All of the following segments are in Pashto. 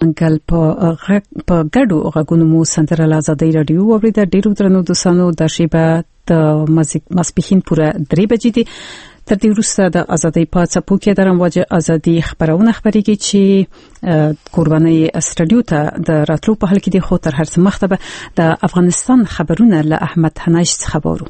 منګل په ګډو غږونو مو سندره له ازادۍ رادیو واوریده. ډیرو درنو دوستانو د شیبه د ماسپښین پوره 3 بجې دي. تر دې وروسته د ازادۍ په څپو کې د رمواجه ازادي خبرونه خبريږي چې قرباني استرالیا ته د راتلو په حال کې دي. خو تر هر څه مخته د افغانستان خبرونه له احمد حناش څخه خبرو.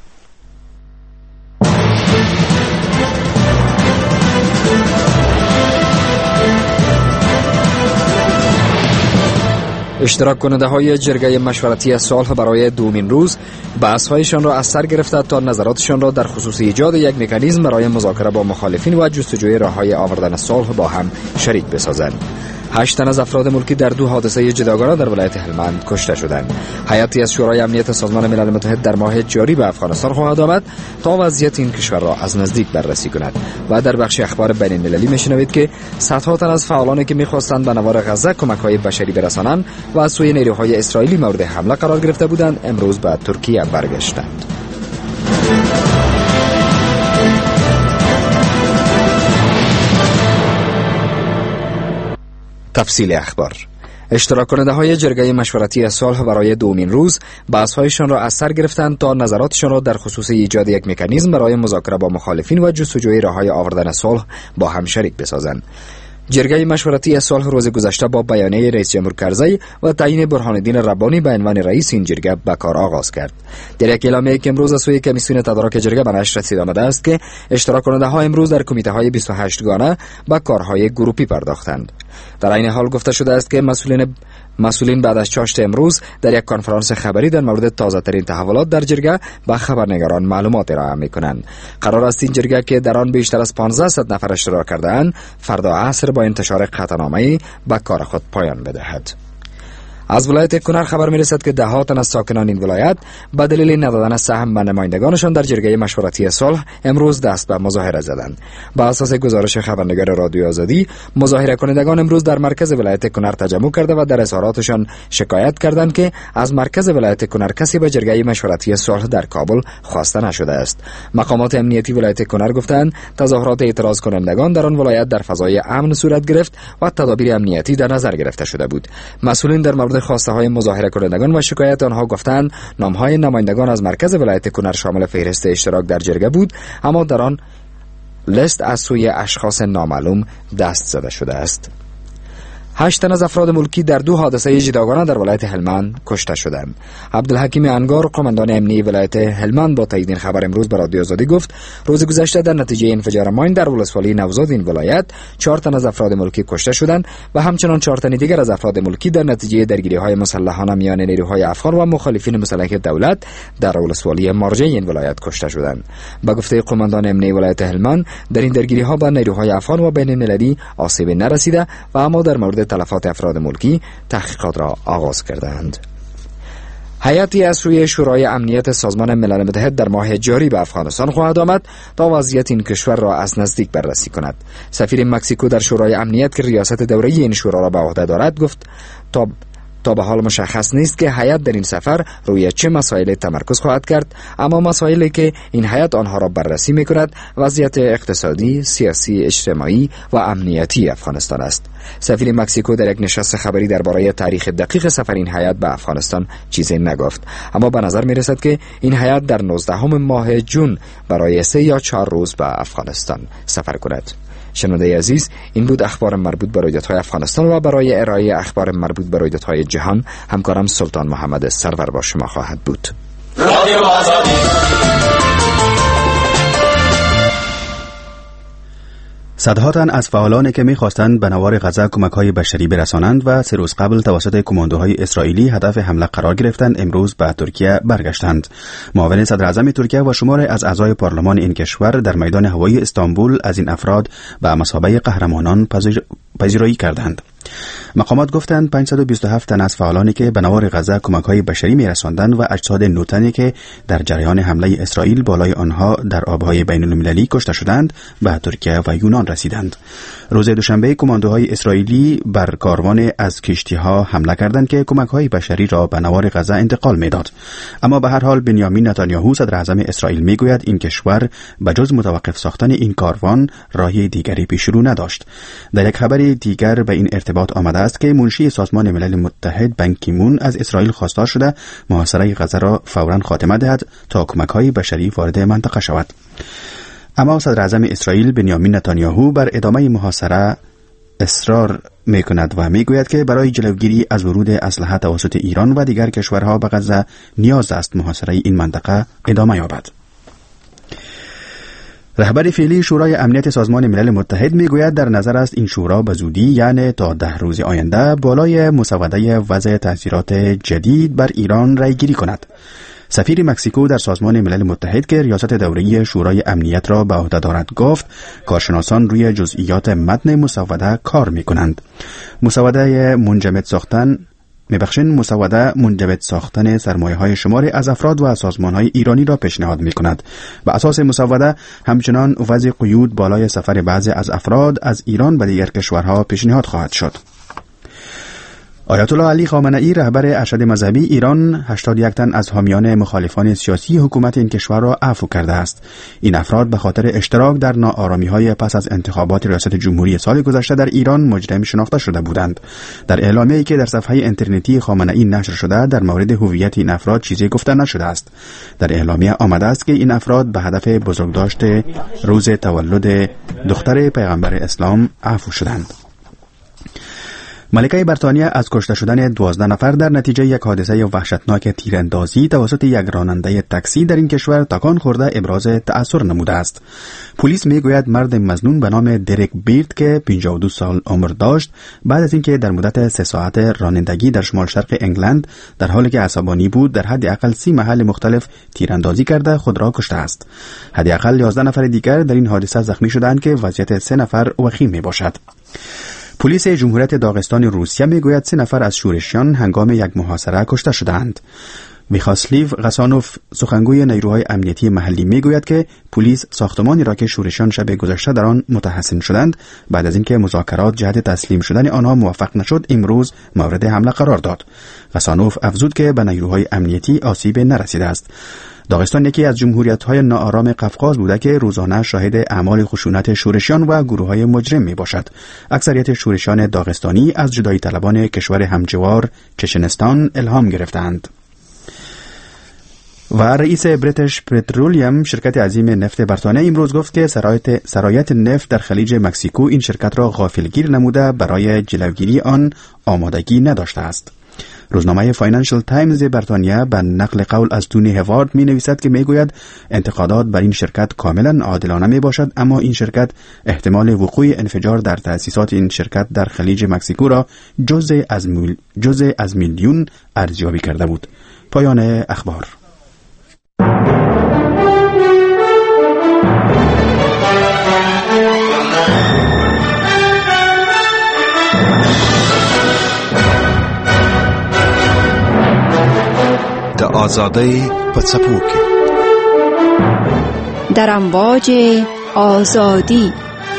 اشتراک کننده های جرگه مشورتی صلح برای دومین روز بحث‌هایشان را از سر گرفته تا نظراتشان را در خصوص ایجاد یک مکانیزم برای مذاکره با مخالفین و جستجوی راه‌های آوردن صلح با هم شریک بسازند. 8 تن از افراد ملکی در 2 حادثه جداگانه در ولایت هلمند کشته شدند. هیئتی از شورای امنیت سازمان ملل متحد در ماه جاری به افغانستان خواهد آمد تا وضعیت این کشور را از نزدیک بررسی کند. و در بخش اخبار بین المللی میشنوید که صدها تن از فعالانی که می‌خواستند به نوار غزه کمک‌های بشری برسانند و از سوی نیروهای اسرائیلی مورد حمله قرار گرفته بودند امروز به ترکیه برگشتند. تفصیل اخبار. اشتراک کننده های جرگه مشورتی صلح برای دومین روز بحث‌هایشان را از سر گرفتند تا نظراتشان را در خصوص ایجاد یک مکانیزم برای مذاکره با مخالفین و جستجوی راه‌های آوردن صلح با هم شریک بسازند. جرگه مشورتی صلح روز گذشته با بیانیه رئیس جمهور کرزی و تعیین برهان الدین ربانی به عنوان رئیس این جرگه به کار آغاز کرد. در یک اعلامیه که امروز از سوی کمیسیون تدارک جرگه به نشر رسید آمده است که اشتراک کننده ها امروز در کمیته های 28 گانه به کارهای گروپی پرداختند. در این حال گفته شده است که مسئولین بعد از چاشت امروز در یک کنفرانس خبری در مورد تازه ترین تحولات در جرگه به خبرنگاران معلومات ارائه می‌کنند. قرار است این جرگه که در آن بیشتر از 1500 نفر اشتراک کرده‌اند فردا عصر با انتشار قطعنامه‌ای به کار خود پایان بدهد. از ولایت کنر خبر می‌رسد که ده‌ها تن از ساکنان این ولایت به دلیل ندادن سهم به نمایندگانشان در جرگه مشورتی صلح امروز دست به مظاهره زدند. بر اساس گزارش خبرنگار رادیو آزادی، مظاهره کنندگان امروز در مرکز ولایت کنر تجمع کرده و در اظهاراتشان شکایت کردند که از مرکز ولایت کنر کسی به جرگه مشورتی صلح در کابل خواسته نشده است. مقامات امنیتی ولایت کنر گفتند تظاهرات اعتراض کنندگان در آن ولایت در فضای امن صورت گرفت و تدابیر امنیتی در نظر گرفته شده بود. مسئولین در مورد خواسته های مظاهره کنندگان و شکایت آنها گفتند نام های نمایندگان از مرکز ولایت کنر شامل فهرست اشتراک در جرگه بود، اما در آن لیست از سوی اشخاص نامعلوم دست زده شده است. 8 تن از افراد ملکی در 2 حادثه جداگانه در ولایت هلمند کشته شدند. عبدالحکیم انگار قماندان امنیتی ولایت هلمند با تایید این خبر امروز به رادیو آزادی گفت روز گذشته در نتیجه انفجار ماین در ولسوالی نوزاد این ولایت 4 تن از افراد ملکی کشته شدند و همچنان 4 تن دیگر از افراد ملکی در نتیجه درگیری‌های مسلحانه میان نیروهای افغان و مخالفین مسلح دولت در ولسوالی مارجه این ولایت کشته شدند. به گفته قماندان امنیتی ولایت هلمند در این درگیری‌ها به نیروهای افغان و بین المللی آسیب نرسیده و اما در مورد تلفات افراد ملکی تحقیقات را آغاز کردند. هیئتی از سوی شورای امنیت سازمان ملل متحد در ماه جاری به افغانستان خواهد آمد تا وضعیت این کشور را از نزدیک بررسی کند. سفیر مکزیکو در شورای امنیت که ریاست دوره‌ای این شورا را به عهده دارد گفت تا به حال مشخص نیست که هیئت در این سفر روی چه مسائلی تمرکز خواهد کرد، اما مسائلی که این هیئت آنها را بررسی می‌کند وضعیت اقتصادی، سیاسی، اجتماعی و امنیتی افغانستان است. سفیر مکزیکو در یک نشست خبری درباره تاریخ دقیق سفر این هیئت به افغانستان چیزی نگفت، اما به نظر می‌رسد که این هیئت در 19 ماه جون برای 3 یا 4 روز به افغانستان سفر کند. شنونده عزیز، این بود اخبار مربوط به رویدادهای افغانستان و برای ارائه اخبار مربوط به رویدادهای جهان همکارم سلطان محمد سرور با شما خواهد بود. رادیو آزادی. صدها تن از فعالانی که می‌خواستند به نوار غزه کمک‌های بشری برسانند و 3 روز قبل توسط کماندوهای اسرائیلی هدف حمله قرار گرفتند امروز به ترکیه برگشتند. معاون صدر اعظم ترکیه و شماری از اعضای پارلمان این کشور در میدان هوایی استانبول از این افراد به مثابه قهرمانان پذیرایی کردند. مقامات گفتند 527 تن از فعالانی که به نوار غزه کمک‌های بشری می‌رساندند و اجساد 9 تنی که در جریان حمله اسرائیل بالای آنها در آب‌های بین‌المللی کشته شدند به ترکیه و یونان رسیدند. روز دوشنبه کماندوهای اسرائیلی بر کاروان از کشتی‌ها حمله کردند که کمک‌های بشری را به نوار غزه انتقال می‌داد. اما به هر حال بنیامین نتانیاهو صدر اعظم اسرائیل می‌گوید این کشور بجز متوقف ساختن این کاروان راهی دیگری پیش رو نداشت. در یک خبر دیگر به این ارتباط ارتباط آمده است که منشی سازمان ملل متحد بان کی مون از اسرائیل خواستار شده محاصره غزه را فوراً خاتمه دهد تا کمک‌های بشری وارد منطقه شود. اما صدر اعظم اسرائیل بنیامین نتانیاهو بر ادامه محاصره اصرار می‌کند و می‌گوید که برای جلوگیری از ورود اسلحه توسط ایران و دیگر کشورها به غزه نیاز است محاصره این منطقه ادامه یابد. رهبر فعلی شورای امنیت سازمان ملل متحد میگوید در نظر است این شورا به زودی یعنی تا 10 روز آینده بالای مسوده وضع تاثیرات جدید بر ایران رای گیری کند. سفیر مکزیکو در سازمان ملل متحد که ریاست دوره‌ای شورای امنیت را به عهده دارد گفت کارشناسان روی جزئیات متن مسوده کار می‌کنند. مسوده منجمد ساختن سرمایه‌های شماری از افراد و سازمان‌های ایرانی را پیشنهاد می‌کند. به اساس مسوده همچنان وضع قیود بالای سفر بعضی از افراد از ایران به دیگر کشورها پیشنهاد خواهد شد. آیت الله علی خامنه‌ای رهبر ارشد مذهبی ایران 81 تن از حامیان مخالفان سیاسی حکومت این کشور را عفو کرده است. این افراد به خاطر اشتراک در ناآرامی‌های پس از انتخابات ریاست جمهوری سال گذشته در ایران مجرم شناخته شده بودند. در اعلامیه‌ای که در صفحه اینترنتی خامنه‌ای نشر شده در مورد هویت این افراد چیزی گفته نشده است. در اعلامیه آمده است که این افراد به هدف بزرگداشت روز تولد دختر پیغمبر اسلام عفو شدند. ملکه بریتانیا از کشته شدن 12 نفر در نتیجه یک حادثه وحشتناک تیراندازی توسط یک راننده تاکسی در این کشور تکان خورده ابراز تأثیر نموده است. پلیس میگوید مرد مظنون به نام دریک بیرد که 52 سال عمر داشت بعد از اینکه در مدت 3 ساعت رانندگی در شمال شرق انگلند در حالی که عصبانی بود در حداقل 30 محل مختلف تیراندازی کرده خود را کشته است. حداقل 11 نفر دیگر در این حادثه زخمی شدند که وضعیت 3 نفر وخیم میباشد. پلیس جمهوریت داغستان روسیه میگوید 3 نفر از شورشیان هنگام یک محاصره کشته شدند. میخاسلیو غسانوف سخنگوی نیروهای امنیتی محلی میگوید که پلیس ساختمانی را که شورشیان شب گذشته در آن متحصن شدند بعد از اینکه مذاکرات جهت تسلیم شدن آنها موفق نشد امروز مورد حمله قرار داد. غسانوف افزود که به نیروهای امنیتی آسیب نرسیده است. داغستان یکی از جمهوریت‌های ناآرام قفقاز بوده که روزانه شاهد اعمال خشونت شورشیان و گروه‌های مجرم میباشد. اکثریت شورشیان داغستانی از جدایی طلبان کشور همجوار چچنستان الهام گرفتند. و رئیس بریتیش پترولیم شرکت عظیم نفت بریتانیا امروز گفت که سرایت نفت در خلیج مکزیکو این شرکت را غافلگیر نموده برای جلوگیری آن آمادگی نداشته است. روزنامه فاینانشل تایمز بریتانیا به نقل قول از تونی هوارد می نویسد که می گوید انتقادات بر این شرکت کاملا عادلانه می باشد اما این شرکت احتمال وقوع انفجار در تأسیسات این شرکت در خلیج مکزیکو را جزء از میلیون ارزیابی کرده بود. پایان اخبار. آزادی پڅپوک در امواج آزادی.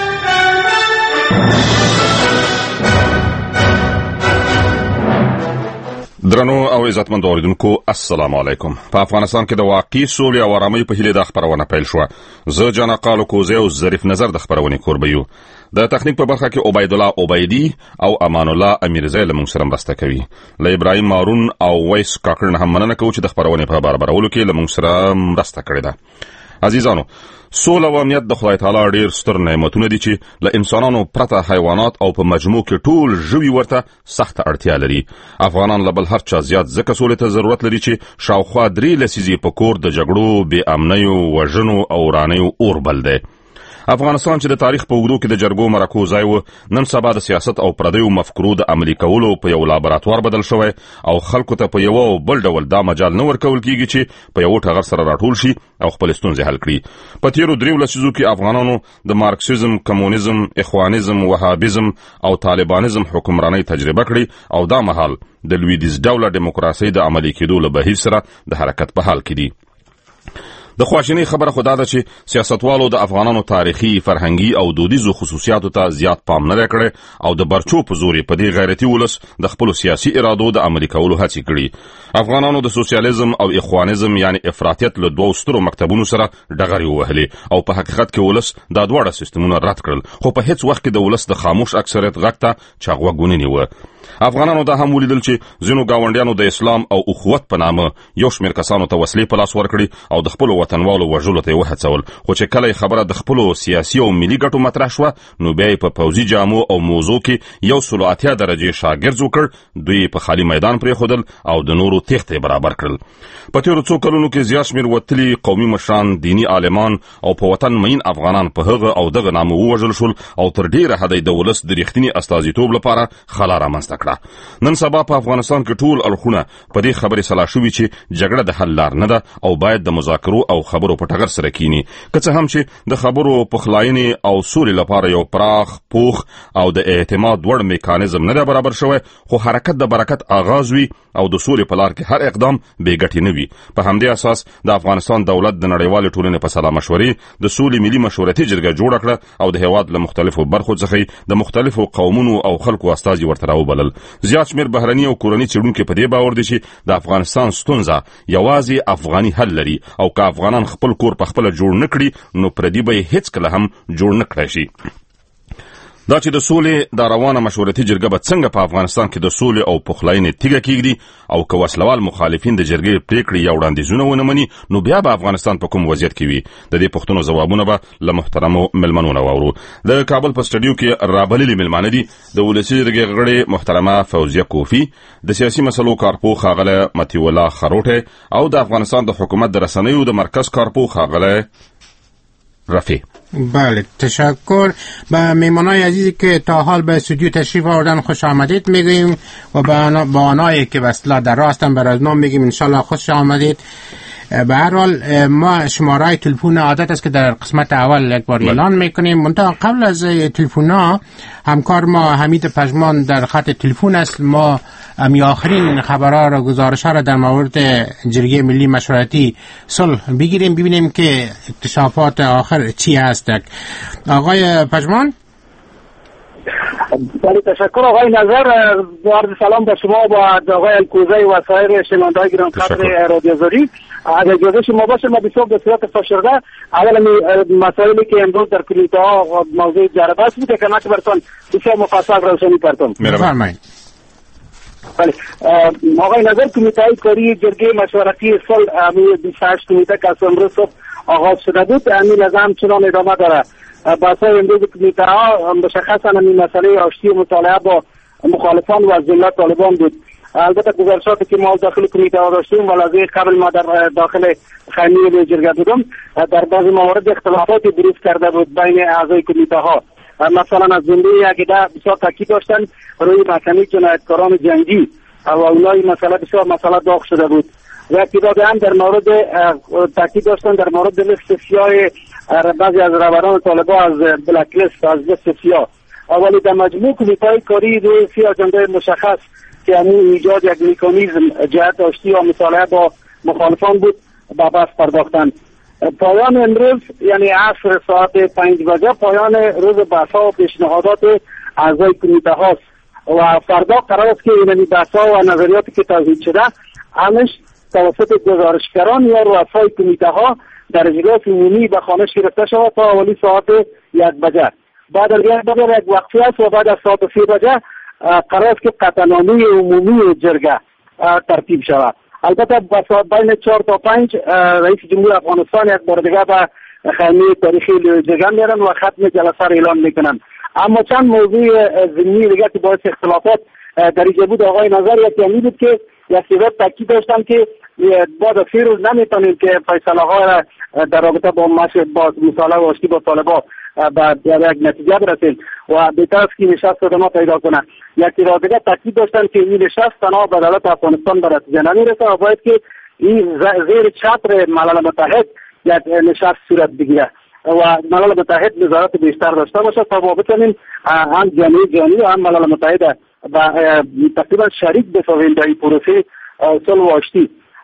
درنو او عزتمند اوریدونکو السلام علیکم. په افغانستان کې د واقعي سولې او آرامۍ په هیله د خبرونه پیل شو. زه جانا قالو کوزه او ظریف نظر د خبرونه کوربیو. د تخنیک په برخه کې عبید الله عبیدی او امان الله امیرزی له موږ سره مرسته کوي. له ابراهیم مارون او ویس کاکړ هم مننه کوم چې د خبرونه په برابرولو کې له موږ سره مرسته کړې ده. عزیزانو، سوله او امنیت د خدای تعالی ډیر ستر نعمتونه دي چې له انسانانو پرته حیوانات او په مجموع کې ټول ژوي ورته سخت اړتیا لري. افغانان له بل هر چا زیات ځکه سولې ته ضرورت لري چې شاوخوا 3 لسیزې په کور د جګړو، بې امنیو، وژنو او ورانیو اور بل دی. افغانستان چې د تاریخ په اوږدو کې د جرګو مرکو ځای و، نن سبا د سیاست او پردیو مفکورو د عملي کولو په یو لابراتوار بدل شوی او خلکو ته په یو او بل ډول دا مجال نه ورکول کیږي چې په یو ټغر سره راټول شي او خپل ستونزې حل کړي. په تیرو 3 لسیزو کې افغانانو د مارکسیزم، کمونیزم، اخوانیزم، وهابیزم او طالبانیزم حکمرانۍ تجربه کړي او دا مهال د لویدیز ډوله دیموکراسي د عملي کېدو له بهیر سره د حرکت په حال کې دي. د خواشینۍ خبره خو دا ده چې سیاستوالو د افغانانو تاریخي، فرهنګي او دودیزو خصوصیاتو ته زیات پام نه کړی او د برچو په زور په دې غیرتي ولس د خپل سیاسي ارادو د عملي کولو هڅې کړي. افغانانو د سوسیالیزم او اخوانیزم یعنی افراطیت له دوو سترو مکتبونو سره ډغرې ووهلې او په حقیقت کې ولس دا دواړه سیستمونه رد کړل، خو په هیڅ وخت کې د ولس د خاموش اکثریت غږ ته چا غوږ ونه نیوه. افغانانو دا هم ولیدل چې ځینو ګاونډیانو د اسلام او اخوت په نامه یو شمېر کسانو ته وسلې په لاس ورکړي او د خپلو وطنوالو وژلو ته یې وهڅول، خو چې کله خبره د خپلو سیاسي او ملي ګټو مطرح شوه نو بیا یې په پوځي جامو او موضوع کې 180 درجې شاګرد وکړ، دوی په خالي میدان پرېښودل او د نورو تېښتې برابر کړل. په تېرو څو کلونو کې زیات شمېر وتلي قومي مشران، دیني عالمان او په وطن مین افغانان په هغه او دغه نامه ووژل شول او تر ډېره حده د ولس د رښتیني استازیتوب لپاره خلا رامنځته کړه. نن سبا په افغانستان کې ټول اړخونه په دې خبرې سلا شوي چې جګړه د حل لار نه ده او باید د مذاکرو او خبرو په ټغر سره کینی، که څه هم چې د خبرو پخلاینې او سولې لپاره یو پراخ، پوخ او د اعتماد وړ میکانیزم نه برابر شوی، خو حرکت د برکت آغاز وي او د سولې په لار کې هر اقدام بې ګټې نه وي. په همدې اساس د افغانستان دولت د نړیوالې ټولنې په سلا مشورې د سولې ملي مشورتي جرګه جوړه کړه او د هېواد له مختلفو برخو څخه د مختلفو قومونو او خلکو استازي ورته راوبلل. زیات شمېر بهرني او کورني څېړونکي په دې باور دي چې د افغانستان ستونزه یوازې افغاني حل لري او که افغانان خپل کور په خپله جوړ نه کړي نو پردي به یې هېڅکله هم جوړ نه کړی شي. دا چې د سولې د روانه مشورتي جرګه به څنګه په افغانستان کې د سولې او پخلاینې تیږه کېږدي او که وسلوال مخالفین د جرګې پرېکړې یا وړاندیزونه ونه مني نو بیا به افغانستان په کوم وضعیت کې وي؟ د دې پوښتنو ځوابونه به له محترمو مېلمنو نه واورو. د کابل په سټډیو کې رابللي مېلمانه دي د ولسي جرګې غړې محترمه فوزیه کوفي، د سیاسي مسلو کارپوه ښاغلی مطیع الله خروټی او د افغانستان د حکومت د رسنیو د مرکز کارپوه ښاغلی رفیع. بله، تشکر. به میمانای عزیزی که تا حال به استودیو تشریف آوردن خوش آمدید میگوییم و به آنهایی که به اصطلاح در راه هستن به رزنام میگیم انشالله خوش آمدید. به هر حال ما شماره تلفن عادت است که در قسمت اول یک بار اعلان میکنیم، منتها قبل از تلفن ها همکار ما حمید پژمان در خط تلفن است. ما آخرین خبرها را، گزارش ها را در مورد جرگه ملی مشورتی صلح بگیریم، ببینیم که اکتشافات آخر چی هست. آقای پژمان. بله، تشکر آقای نظر. عرض سلام به شما و آقای الکوزی و سایر شنوندگان گرانقدر رادیو زاری. اگر اجازه شما باشه ما به صورت فشرده اولا مسائلی که امروز در کلیته ها موضوع جربه بود که نک برتون بسیار مفصل روشنی کردم. بفرمایید. بله، آقای نظر کمیته کاری جرگه مشورتی صلح 28 کمیته که از امروز صبح آغاز شده بود همین از همچنان ادامه داره. بحث‌های امروز کمیته ها مشخصاً همین مسئله آشتی و مطالعه با مخالفان و ذلت طالبان بود. البته گزارشاتی که ما داخل کمیته ها داشتیم و لحظه قبل ما در داخل خیمه جرگه بودم در بعضی موارد اختلافاتی بروز کرده بود بین اعضای کمیته ها. مثلا از جمله یک عده بسیار تاکید داشتن روی محکمه جنایتکاران جنگی و اونایی مسئله بسیار مسئله داغ شده بود و اعتقاد هم در مورد تاکید داشتن در مورد لیست سیاه بعضی از رهبران طالبان از بلک لیست، از لیست سیاه. اولی در مجموع کمیته کاری روی سی اجنده مشخص که همون ایجاد یک مکانیزم جهت آشتی و مطالعه با مخالفان بود به بحث پرداختند. پایان امروز یعنی عصر ساعت 5 بجه پایان روز بحث‌ها و پیشنهادات اعضای کمیته هاست و فردا قرار است که این بحث‌ها و نظریاتی که توضیح شده همش توسط گزارشگران یا رؤسای کمیته ها در اجلاس عمومی به خوانش گرفته شود تا حوالی ساعت 1 بجه. بعد از 1 بجه یک وقفه است و بعد از ساعت 3 بجه قرار است که قطعنامه عمومی جرگه ترتیب شود. البته بین 4 تا 5 رئیس جمهور افغانستان یک بار دیگه به خیمه تاریخی جرگه میرن و ختم جلسه را اعلان میکنن. اما چند موضوع ضمنی دیگه که باعث اختلافات در اینجا بود آقای نظر یکی بود که یک سری تاکید داشتن که بعد از 3 روز نمیتونیم که فیصله ها را در رابطه با مصالحه و آشتی با طالبان به یک نتیجه برسیم و بهتر است که نشست ادامه پیدا کنه. یکی را دیگه تاکید داشتن که این نشست تنها به دولت افغانستان به نتیجه نمیرسه و باید که این زیر چتر ملل متحد یک نشست صورت بگیره و ملل متحد نظارت بیشتر داشته باشه تا ما بتونیم هم جامعه جهانی و هم ملل متحد تقریبا شریک بسازیم در این پروسه صلح و آشتی.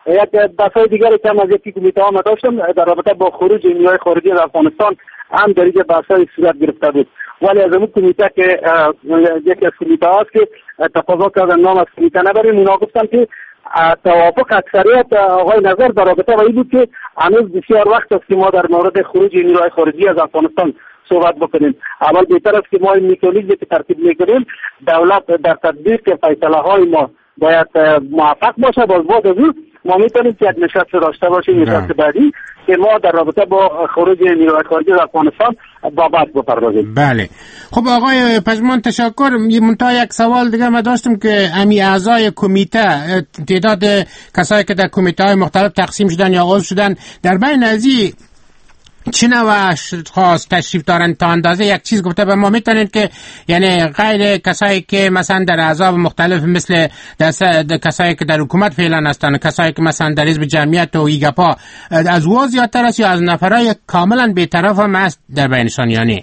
یک بحث‌های دیگری که از یکی کمیته ها داشتم در رابطه با خروج نیروهای خارجی از افغانستان هم در اینجا بحث‌های صورت گرفته بود، ولی از اون کمیته که یکی از کمیته هاست که تقاضا کردن نام از کمیته نبریم، اونا گفتن که توافق اکثریت آقای نظر در رابطه با این بود که هنوز بسیار وقت است که ما در مورد خروج نیروهای خارجی از افغانستان صحبت بکنیم. اول بهتر است که ما این مکانیزمی که ترتیب میکنیم دولت در تطبیق فیصله های ما باید موفق باشه. بعد از اون ما میتونیم که یک نشست داشته باشیم، نشست بعدی که ما در رابطه با خروج نیروهای خارجی از افغانستان بابت بپردازیم. بله. خب آقای پژمان تشکر. منتها یک سوال دیگه من داشتم که امی اعضای کمیته، تعداد کسایی که در کمیته های مختلف تقسیم شدن یا عضو شدن، در بین ازی چه نوع اشخاص تشریف دارن؟ تا اندازه یک چیز گفته به ما میتونید که یعنی غیر کسایی که مثلا در احزاب مختلف مثل کسایی که در حکومت فعلا هستن، کسایی که مثلا در حزب جمعیت و ایگپا از او زیادتر است یا از نفرای کاملا بی‌طرف هم است در بینشان؟ یعنی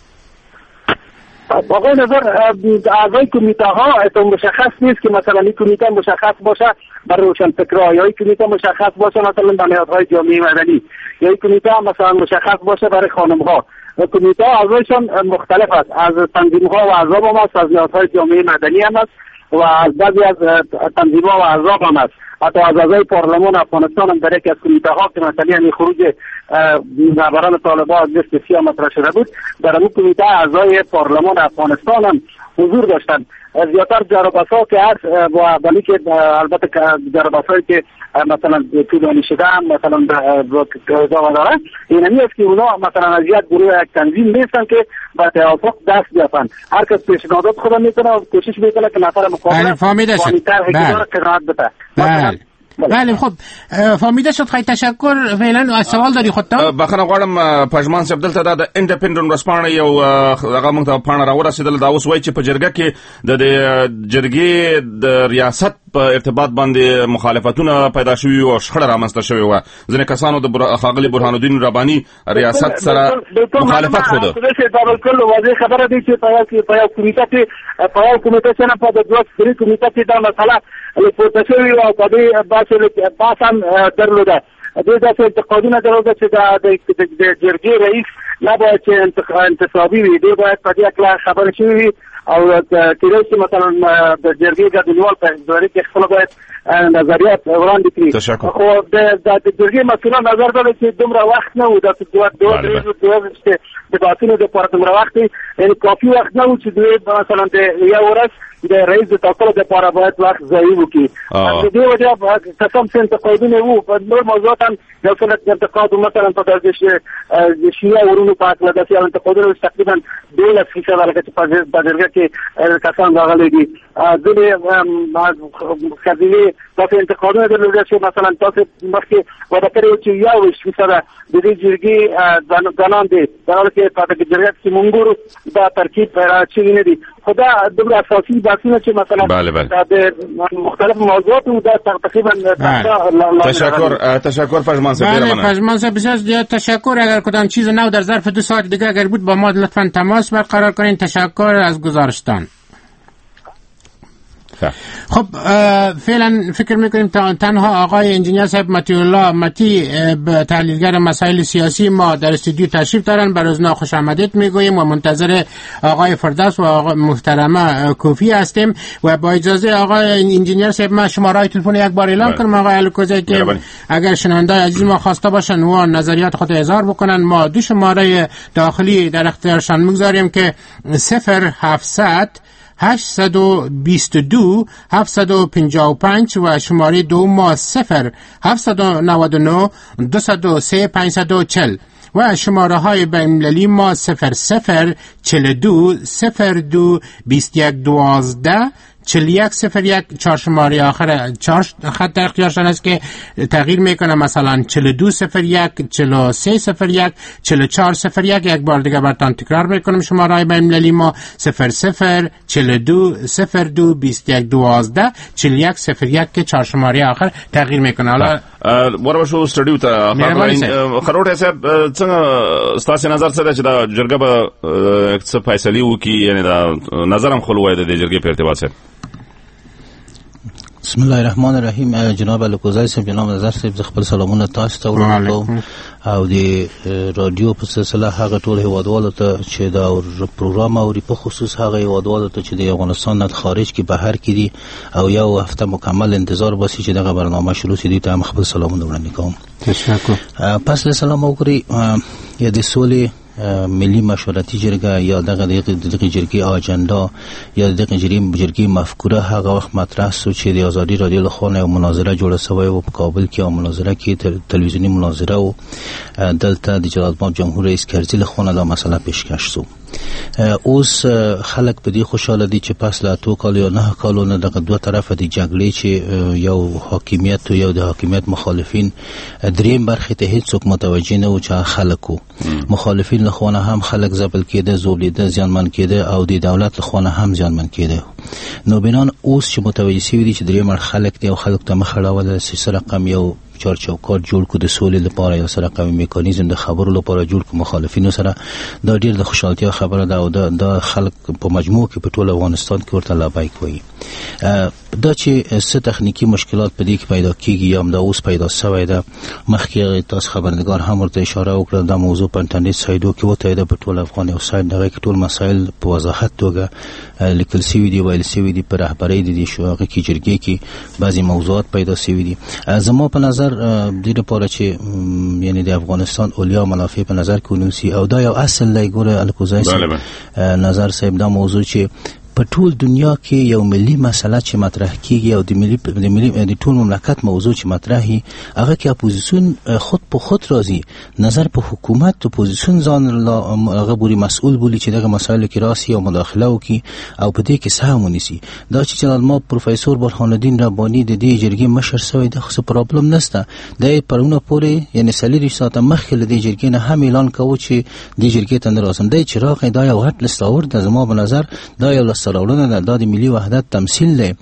آقای نظر اعضای کمیته ها مشخص نیست که مثلا این کمیته مشخص باشه برای روشنفکرها، یا این کمیته مشخص باشه مثلا برای نهادهای جامعه مدنی، یا این کمیته مثلا مشخص باشه برای خانم ها. کمیته ها اعضایشان مختلف است، از تنظیم ها و احزاب هم است، از نهادهای جامعه مدنی هم است و از بعضی از تنظیم ها و احزاب هم است. حتی از اعضای پارلمان افغانستان هم در یکی از کمیته ها که مثلا یعنی خروج رهبران طالبان از لیست سیاه مطرح شده بود، در اون کمیته اعضای پارلمان افغانستان هم حضور داشتن. زیادتر جرابس‌ها که هست و ولی که البته جرابس‌هایی که مثلا طولانی شده هم مثلا ادامه داره، اینمی است که اونا مثلا از یک گروه یک تنظیم نیستن که با توافق دست بیافن. هر کس پیشنهادات خود میکنه و کوشش میکنه که نفر مقابل قانون‌تر حکمران قرارت بده. بله. خب فهمیده شد. خیلی تشکر. فعلا سوال داری خودتا؟ بخنه غواړم پژمان صاحب دلته د انډیپندنت ورسپانه یو هغه موږ ته پاڼه راورسېدل، دا اوس وایي چې په جرګه کې د جرګې د ریاست په ارتباط باندې مخالفتونه پیدا شوي او شخړه رامنځته شوې وه. ځینې کسانو د ښاغلي برهان الدین رباني ریاست سره مخالفت ښوده. دا بالکل واضح خبره دی چې په یو کمیټه کې نه په دوه درې کمیټه کې دا مسله پورته شوې وه او په دې بحث هم درلوده. دوی داسې انتقادونه درلوده چې د جرګې رئیس نباید چې انتصابي وي، دوی باید په دې اړه خبرې شوې وي او کېدای شي مثلا د جرګې ګډونوال په دوره کې خپل باید نظریات وړاندې کړي. خو د جرګې مسؤلان نظر درلود چې دومره وخت نه و، د دوه بحثونو دپاره دومره وخت یعنی کافي وخت نه و چې دوی مثلا د یو ورځ د رئیس د ټاکلو دپاره باید وخت ضایع وکړي. د دې وجه قسم څه انتقادونه وو په نور موضوعات هم یو څه انتقاد مثلا په د شیعه ورونو په هکله داسې یو انتقادونه تقریبا 12% لکه چې په جرګه کې کسان راغلي دي. ځینې خزینې داسې انتقادونه درلوده چې مثلا تاسو مخکې وعده کړې وه چې 21% د دې جرګې ځوانان دي، در حالی چې په دغه جرګه کې موږ ګورو دا ترکیب شوي نه دي. خو دا دومره اساسي بحثونه چې مثلا د مختلف موضوعاتو دا تقریبا تشکر پژمان صاحب. بله پژمان صاحب بسیار زیاد تشکر. اگر کدام چیز نو در ظرف 2 ساعت دیگه اگر بود با ما لطفا تماس برقرار کنین. تشکر از گزارشتان. خب فعلا فکر میکنیم تنها آقای انجینیر صاحب متی الله متی تحلیلگر مسائل سیاسی ما در استودیو تشریف دارن. بر از خوش آمدید میگوییم و منتظر آقای فردوس و آقای محترمه کوفی هستیم. و با اجازه آقای انجینیر صاحب ما شماره تلفن یک بار اعلام کنم آقای الکوزی که اگر شنونده عزیز ما خواسته باشن و نظریات خود اظهار بکنن، ما 2 شماره داخلی در اختیارشان میگذاریم که 0700 822 755 و شماره 2 ما 0799 203 540 و شماره های بین‌المللی ما 0042 02 2112 4101 4 شماره آخر 4 خط در اختیارشان است که تغییر میکنه، مثلا 4201 4301 4401. یک بار دیگه براتون تکرار میکنم شماره های بین‌المللی ما 0042 02 2112 4101 که 4 شماره آخر تغییر میکنه. حالا ورشو سټډیو ته خروټه صاحب څنګه ستاسو نظر څه ده چې دا جرګه به څه فیصله وکړي، یعنی دا نظر هم خلوه ده د جرګې په ارتباط سره؟ بسم الله الرحمن الرحیم. جناب الکوزای صاحب، جناب نظر صاحب، زه خپل سلامونه تاسو ته ورکوم او د رادیو په سلسله هغه ټول هیوادوالو ته چې دا پروګرام اوري، په خصوص هغه هیوادوالو ته چې د افغانستان نه خارج کې بهر کې دي او یو هفته مکمل انتظار باسي چې دغه برنامه شروع شي، دوی ته هم خپل سلامونه وړاندې کوم. تشکر. پس له سلام وکړي یا د سولې ملي مشورتي جرګه یا دغه جرګې اجنډا یا دغه جرګې مفکوره هغه وخت مطرح شو چې د آزادي رادیو له خوا یو مناظره جوړه شوې و په کابل کې، او مناظره کې تلویزیونی مناظره و دلته د جلال‌آباد جمهور رئیس کرزي له خوا دا مسله پیشکش شو. اوس خلک په دې خوشاله دي چې پس له 2 کال یا 9 کالونو دغه دوه طرفه د جګړې چې یو حاکمیت او یو د حاکمیت مخالفین دریم برخه ته هیڅ څوک متوجه نه و چې خلکو مخالفین له خوا هم خلک زبل کېده، زوبلیده، زیانمن کېده او د دولت له خوا هم زیانمن کېده. نو بنان اوس چې متوجه شوي دي چې دریم خلک دی او خلک ته مخ اړول سره رقم یو چارچوکات جوړ کو د سولې لپاره یا سره قوي میکانیزم د خبرو لپاره جوړ کو مخالفینو سره، دا ډیر د خوشحالتیا خبره ده او دا خلک په مجموع کې په ټول افغانستان کې ورته لابیک وایي. دا چې څه تخنیکی مشکلات په دې کې پیدا کیږي یا هم دا اوس پیدا شوی ده، مخکې تاسو خبرنگار هم ورته اشاره وکړه، دا موضوع په انټرنیټ سایډو کې وته ده په ټول افغان او سایډ دغه کې ټول مسایل په وضاحت توګه لیکل شوی دي، ویل شوی دي، په رهبرۍ دي شوغه کې جرګې کې بعضی موضوعات پیدا شوی دي. زما په نظر دې لپاره چې یعنی د افغانستان اولیا منافع په نظر کې ونیسي او دا یو اصل دی. ګوره الکوزای نظر صاحب، دا موضوع چې په ټول دنیا کې یو ملي مسله چې مطرح کیږي او د ټول مملکت موضوع چې مطرحي هغه کې اپوزیسیون خود په خود راځي نظر په حکومت ته اپوزیسیون ځان هغه بوري مسؤل بولی چې دغه مسایل کې راسي او مداخله وکي او په دې کې سهم ونیسي. دا چې جناب ما پروفیسور برهان الدین ربانی د دې جرګې مشر شوی د خصوص پرابلم نشته، د پرونه پورې یعنی سلیری ساته مخکې د جرګې نه هم اعلان کوي چې د جرګې ته نه راځم. د چراغ دا یو هټ لستاور د زما په نظر دا یو سراولونه د ملي وحدت تمثيل دی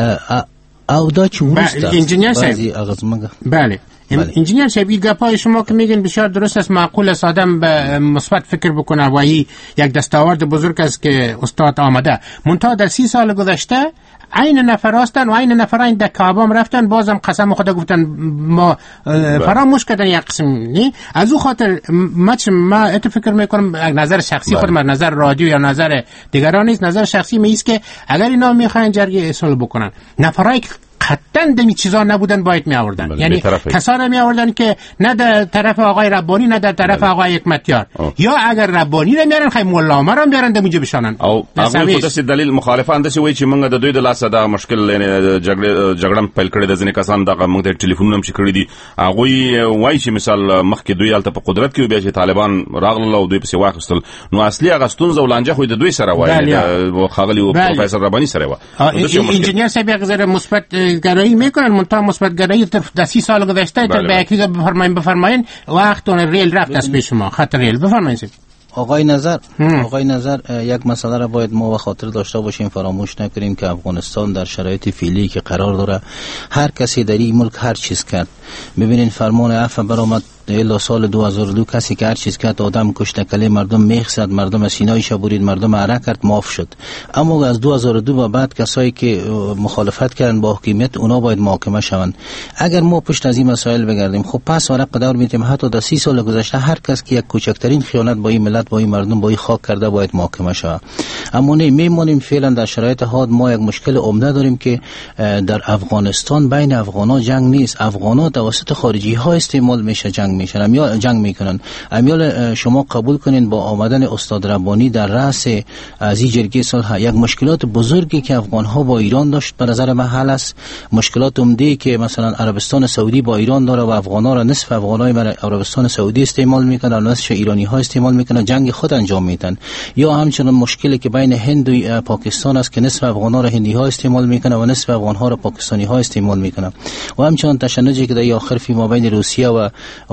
او دا چې ورسته انجینیر صاحب بله انجینیر صاحب گپای شما که میگین بسیار درست است، معقول است آدم به مثبت فکر بکنه و این یک دستاورد بزرگ است که استاد آمده. منتها در 30 سال گذشته عین نفر هستن و عین نفرین در کعبام رفتن بازم قسم خدا گفتن ما فراموش کردن یک قسم نی. از او خاطر ما فکر میکنم نظر شخصی خودم، نظر رادیو یا نظر دیگران نیست، نظر شخصی میست که اگر اینا میخواین جرگه اصلاح بکنن نفرای قطعاً دمی چیزا نبودن باید می آوردن، یعنی کسانی می آوردن که نه در طرف آقای ربانی نه در طرف آقای حکمتیار، یا اگر ربانی رو میارن خیلی مولا عمر رو میارن دمونجا بشانن او هغه خو داسې دلیل مخالفان داسې وایي چې موږ د دوی د لاسه دا مشکل یعنی جګړه پیل کړې د ځینې کسان دغه موږ ته ټلیفونونه هم کړی دي، هغه وایي چې مثال مخکې دوی الته په قدرت کې بیا چې طالبان راغله او دوی په سیوا خستل، نو اصلي هغه ستونزه ولانجه خو د دوی سره وایي د خاغلی پروفیسور ربانی سره و. انجینیر صاحب غیر مثبت گرایی میکنن، منتها مثبت گرایی در 30 سال گذشته تا به یکی بفرمایین وقت اون ریل رفت از پیش ما خط ریل. بفرمایید آقای نظر یک مسئله را باید ما و خاطر داشته باشیم، فراموش نکنیم که افغانستان در شرایط فعلی که قرار داره هر کسی در این ملک هر چیز کرد. ببینین فرمان عفو برآمد الا سال 2002 کسی که هر چیز کرد آدم کشت، کله مردم میخ زد، مردم سینایش برید، مردم عرق کرد، معاف شد. اما از 2002 به بعد کسایی که مخالفت کردن با حکومت اونا باید محاکمه شوند. اگر ما پشت از این مسائل بگردیم خب پس ورق دور میتیم حتی در 30 سال گذشته هر کس که یک کوچکترین خیانت با این ملت، با این مردم، با این خاک کرده باید محاکمه شود. اما نه میمونیم فعلا در شرایط حاد ما یک مشکل عمده داریم که در افغانستان بین افغانا جنگ نیست، افغانا توسط خارجی ها استعمال میشه، جنگ میکنن. امیال شما قبول کنین با آمدن استاد ربانی در رأس از این جرگه صلح یک مشکلات بزرگی که افغان ها با ایران داشت به نظر من حل است. مشکلات عمده که مثلا عربستان سعودی با ایران داره و افغان ها را نصف افغان های عربستان سعودی استعمال میکنن، نصف ایرانی ها استعمال میکنن، جنگ خود انجام میدن. یا همچنین مشکلی که بین هند و پاکستان است که نصف افغان ها را هندی ها استعمال میکنن و نصف افغان ها را پاکستانی ها استعمال میکنن. و همچنین تشنجی که در آخر فی ما بین روسیه و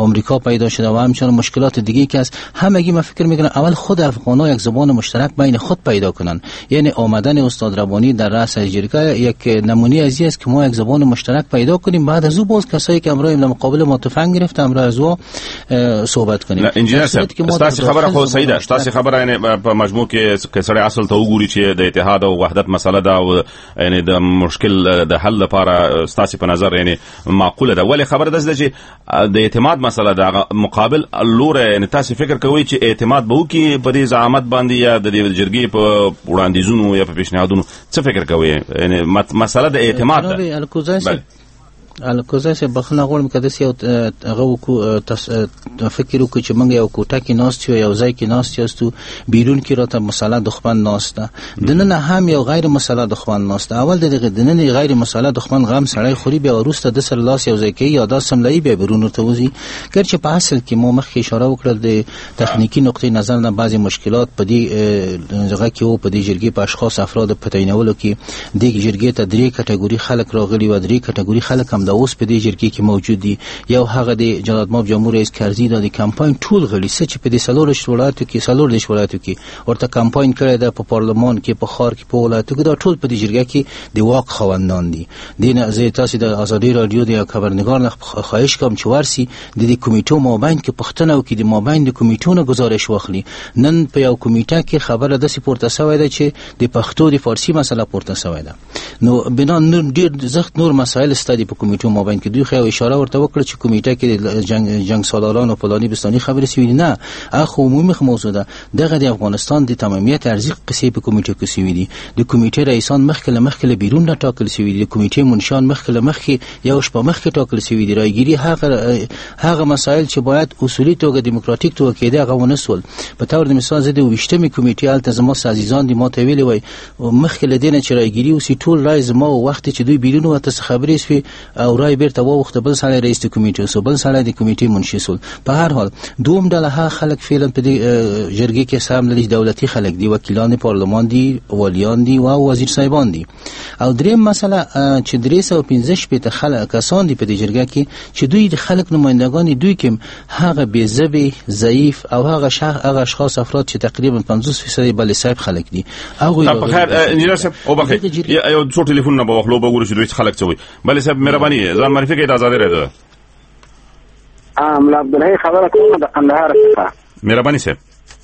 آمریکا پیدا شده و همچنین مشکلات دیگه که است، همگی من فکر میکنم اول خود افغان‌ها یک زبان مشترک بین خود پیدا کنن. یعنی آمدن استاد ربانی در رأس جرگه یک نمونه از این است که ما یک زبان مشترک پیدا کنیم، بعد از او باز کسایی که امروز در مقابل ما تفنگ گرفته امروز از او صحبت کنیم. انجینر صاحب تاسو خبره خو صحیح ده، تاسو خبره یعنی په مجموع کې کسره اصل ته وګوري چې د اتحاد او وحدت مسله ده او یعنی د مشکل د حل لپاره تاسو په نظر یعنی معقوله ده، ولی خبره ده چې د اعتماد مسله ده مقابل لور، یعنی تاسو فکر کوئ چې اعتماد به وکي په دې زعامت باندې یا د جرګې په وړاندیزونو یا په پیشنهادونو، څه فکر کوئ؟ یعنی مسله د اعتماد ده. الکوزای سے بخنه غوړم کده سی او هغه کو فکر وکړو چې موږ یو کوټه کې ناست یو ځای کې ناست یو بیرون کې راته مسله دښمن ناسته دنه هم یو غیر مسله دښمن ناسته. اول دغه دنه غیر مسله دښمن غم سړی خوري بیا ورسته د سر لاس یو ځای کې یا د سملای بیا بیرون ته وځي. ګرچې په اصل کې مو مخکې اشاره وکړه د تخنیکی نقطې نظر نه بعضی مشکلات په دې ځای کې او په دې جرګې په اشخاص افراد په تعینولو کې د جرګې ته درې کټګوري خلک راغلي و، درې کټګوري خلک هم د اوس په دې جرګې کې موجود دي. یو هغه د جلال ماب جمهور رئیس کرزي د کمپاین ټول غړي چې په دې سلور ولایتو کې ورته کمپاین کړی د په پارلمان کې په خار کې په ولایتو کې دا ټول په دې جرګې کې د واک خواندان دي. دینه زه تاسو د ازادي رادیو د خبرنگار نه خواهش کوم چې ورسي د دې کمیټو مابین کې پښتنه او کې د مابین د کمیټونو گزارش واخلي. نن په یو کمیټه کې خبره د سپورت سوي ده چې د پښتو د فارسی مسله پورته سوي ده. نو بنا ډیر زخت نور مسایل ستدي په کمیټو مابین کې دوی خو اشاره ورته وکړه چې کمیټه کې جنگ سالاران او فلاني بستاني خبرې سوي نه، اخو عمومي موضوع ده. دغه د افغانستان د تمامیت ارزښت قصې په کمیټه کې سوي دي. د کمیټه رئیسان مخکې بیرون نه ټاکل سوي دي، د کمیټه منشان مخکې یو شپه مخکې ټاکل سوي دي. راګيري هغه مسایل چې باید اصولي توګه دیموکراتیک توګه کېده هغه ونسول. په تور د مثال زده وشتمې کمیټه التزامات عزیزان دي ما ته ویلي وای مخکې لدینه چې راګيري او سی ټول رئیس ما وخت چې دوی بیرون وته خبرې سوي او رای بیرته وخت بل سره رئیس د کمیټې سو بل سره د کمیټې منشي سول. په هر حال دوم ډله ها خلک فعلا په دې جرګې کې سم لري، دولتي خلک دي، وکیلان پارلمان دي، والیان دي او وزیر صاحبان دي. او دریم مسله چې 315 په خلک کسان دي په دې جرګه کې چې دوی د خلک نمائندگان دوی کې هغه بیزبي ضعیف او هغه اشخاص افراد چې تقریبا 50% بل صاحب خلک دي. هغه په خیر انجینر صاحب او بخیر یو څو ټلیفون نه بوخلو بګور چې دوی خلک څوي بل صاحب مهرباني ځان معرفي کړئ د آزادۍ رادیو. ملا عبدالحی خبره کوم د قندهار څخه. مهرباني صاحب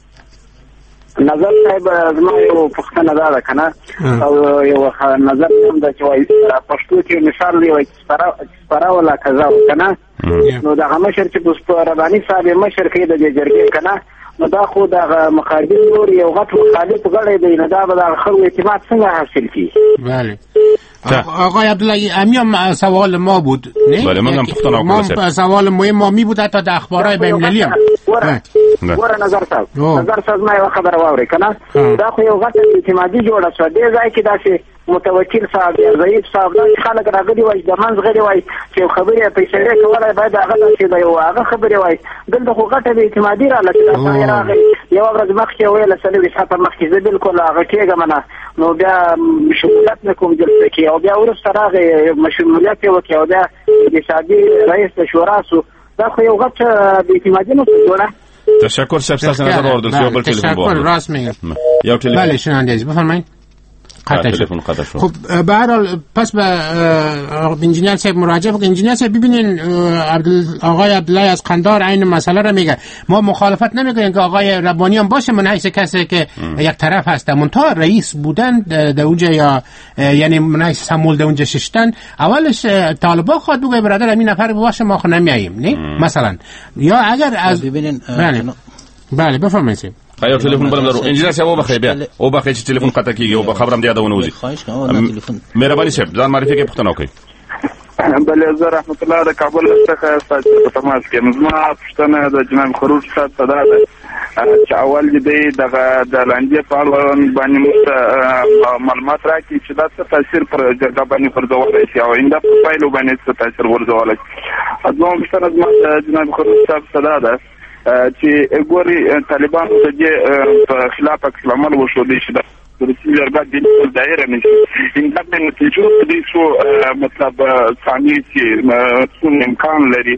نظر صاحب زما یو پښتنه ده کنه او یو نظر هم د چوي پښتو کې مثال دی وای سپارا ولا کزا کنه نو دا مشر چې په رباني صاحب مشر کې د جرګې کنه نو دا خو د مقابل نور یو غټ مخالف غړی دی نه دا به د خلکو اعتماد څنګه حاصل کی؟ بله آقای عبدالله همین سوال ما بود نه؟ بله من هم پختانه ما سوال مهم ما می بود حتی در اخبارهای بین المللی هم ګوره نظر صاحب ما یو خبره واورئ کنه دا خو یو غټ اعتمادي جوړه شوه دې ځای کې داسې متوکل صاحب یا ضعیف صاحب دا خلک راغلي وای د منځ غړي وای چې خبرې پیسې کولای باید هغه چې دا یو هغه خبرې وای دلته خو غټه اعتمادي را لکه دا راغی یو ورځ مخکې ویل سلوي صاحب مخکې زه بالکل هغه کېږم نه نو بیا شمولیت نکوم جلسه کې او بیا وروسته راغی شمولیت یې وکړ او بیا اقتصادي رئیس شورا سو دا خو یو غټ اعتمادي نه جوړه. تشکر صاحب تاسو نظر اوردل شو بل تلفن تشکر راست میگم یا تلفن بله شنونده عزیز بفرمایید. خب به هر حال پس به انجینیر صاحب مراجعه بکنید. انجینیر صاحب ببینین آقای عبدالله از قندهار این مسئله رو میگه ما مخالفت نمیکنیم که آقای ربانی هم باشه من حیث کسی که یک طرف هست منتها رئیس بودن در اونجا یا یعنی من حیث سمول در اونجا ششتن اولش طالبا خواد بگه برادر همین نفر باشه ما خو نمیاییم نه مثلا یا اگر از بله بفرمایید. یو ټلیفون بل درو انجینر صاحب وبخې بیا وبخې چې ټلیفون قطع کیږي او خبرم دی یادونه وځي. مهرباني صاحب ځان معرفي کې پښتنه وکړئ. بله زه رحمت الله د کابل څخه تاسو په تماس کې زما پښتنه د جناب خروج صاحب صدا ده چې اول دې د لاندې په اړه باندې معلومات راکړي چې دا څه تاثیر پر جرګه باندې ورځولای شي او انده په پایلو باندې څه تاثیر ورځولای شي. ازمو پښتنه د جناب خروج صاحب صدا ده چې ګوري طالبان د دې په خلاف عکس العمل وشو دي چې د جرګه د دایره نشي انده په نتیجه دې شو مطلب ثاني چې څون امکان لري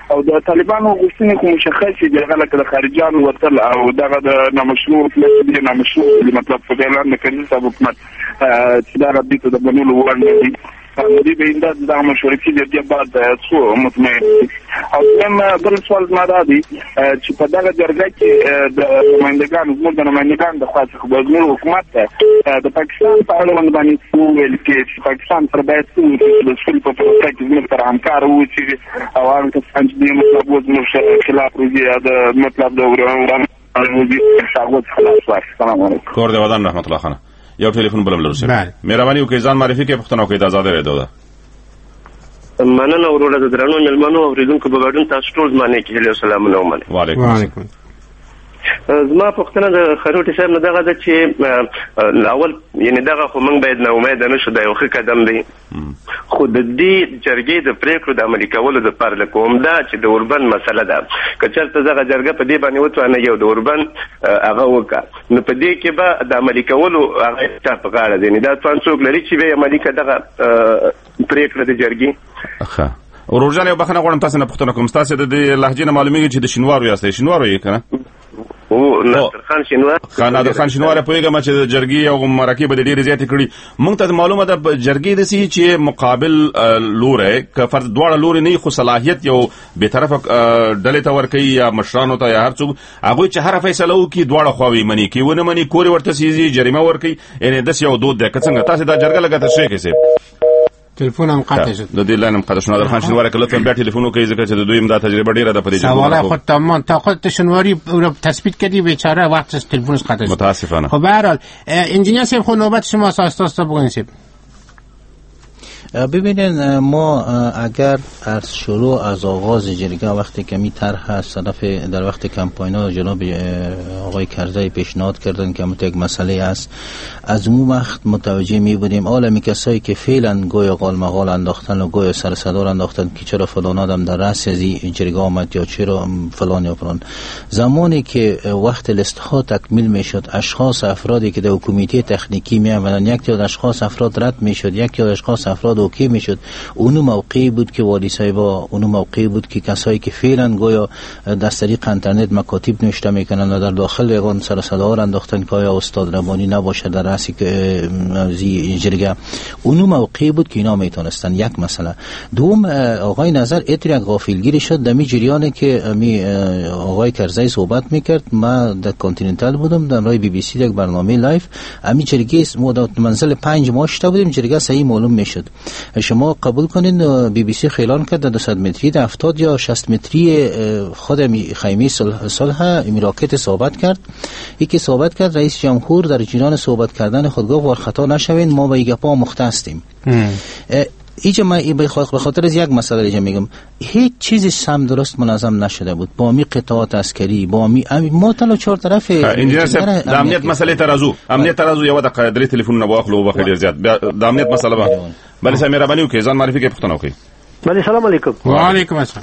او د طالبانو غوښتنې کوم مشخصې دي هغه لکه د خارجيانو وتل او دغه د نامشروع مطلب په اعلان د کرزي صاحب حکومت چې دا رد ته د بنولو وړ نه دي دې به انده د مشورتي جرګې بعد څو مطمئن او هم بل سوال ما دا دی چې په دغه جرګه کې د نمائندګانو زموږ د نمائندګانو د خوا څخه به زموږ حکومت د پاکستان په اړوند باندې وویل کې چې پاکستان پر باید د سولې په پروسه کې زموږ سره همکار واوسي او هغه کسان چې دې مطلب زموږ خلاف روزي د مطلب د وران روزي شاغوت خلاص واشي. سلام علیکم. کور د ودان رحمت الله خان یو ټلیفون بل لرسه مهرباني وکړئ ځان معرفي کې پښتنو کې د آزاد رادیو ده. مننه وروره د درنو ملمنو اوریدونکو په ګډون تاسو ټول باندې کې له سلامونه ومنه. وعلیکم السلام. زما پوښتنه د خروټي صاحب نه دغه چې اول یعنی دغه خو موږ باید نه امید نه شو د یو ښه قدم دی خو د دې جرګې د پریکړو د عملي کولو د پر لکوم دا چې د اوربن مسله ده که چېرته دغه جرګه په دې باندې وتوانه یو د اوربن هغه وکړه نو په دې کې به د عملي کولو هغه چا په غاړه دی دا څوان څوک لري چې به عملي کړه دغه پریکړه د جرګې. ښه ورورجان یو بخښنه غواړم تاسو نه پوښتنه کوم تاسو د لهجې نه معلومیږي چې د شینوارو یاستئ شینوارو یې کنه او نادر خان شینوار په یوه چې د جرګې او مرکه به ډېر زیات کړي مونږ ته معلومه ده جرګې د سي چې مقابل لوري ک فرض دواړه لوري نه خو صلاحيت یو به طرفه ډلې ته ورکي یا مشرانو ته یا هر څوک هغه چې هر فیصله وکي دواړه خواوي مني کی ونه مني کوري ورته سيزي جریمه ورکي ان د یو دود ده که څنګه تاسو دا جرګه لګته شي کیسه تلفون هم قطع شد. د دې لاین هم قطع شو. نادر خان شینواری کله بیا ټلیفون وکړي ځکه چې د دوی امدا تجربه ډیره ده په دې ځای. سوال خود تمام تا خود شینواری تثبیت کردی بیچاره وقت تلفنش قطع شد. متاسفانه. خب به هر حال انجینیر صاحب خود نوبت شما اساس بگوینید. ببینید ما اگر از شروع از آغاز جرگه وقتی که می طرح از طرف در وقت کمپاین جناب آقای کرزی پیشنهاد کردن که یک مسئله است از اون وقت متوجه می بودیم عالمی کسایی که فعلا گویا قال مقال انداختن و گویا سر صدا انداختن که چرا فلان آدم در رأس از جرگه آمد یا چرا فلان یا فلان زمانی که وقت لیست ها تکمیل می شد اشخاص افرادی که در کمیته تکنیکی می آمدن یک تعداد اشخاص افراد رد می شد یک تعداد اشخاص افراد اوکی میشد اون موقعی بود که والی صاحبا اون موقعی بود که کسایی که فعلا گویا از طریق اینترنت مکاتب نوشته میکنن و در داخل یگان سر صدا را انداختن که آیا استاد ربانی نباشه در رأس جرگه اون موقعی بود که اینا میتونستن یک مسئله دوم آقای نظر اتر یک غافلگیری شد دمی جریانی که آقای کرزی صحبت میکرد ما در کانتیننتال بودم در رای بی بی سی یک برنامه لایف امی جرگه منزل 5 ماه شده بودیم جرگه صحیح معلوم میشد شما قبول کنین بی بی سی خیلان کرد در 200 متری 70 یا 60 متری خود خیمه صلح راکت صحبت کرد یکی صحبت کرد رئیس جمهور در جریان صحبت کردن خود گفت ور خطا نشوین ما به گپا مختصیم ایجا ما به خاطر از یک مسئله ایجا میگم هیچ چیزی سم درست منظم نشده بود با می قطعات عسکری با می ما تلو چهار طرف انجینیر صاحب د امنیت مسئله ترازو یو د قدرې ټلیفون نه واخلو وخت ډیر زیات د امنیت مسئله به بل سمې مهرباني وکړئ ځان معرفي کې پښتنه وکړئ. بله سلام علیکم. و علیکم السلام.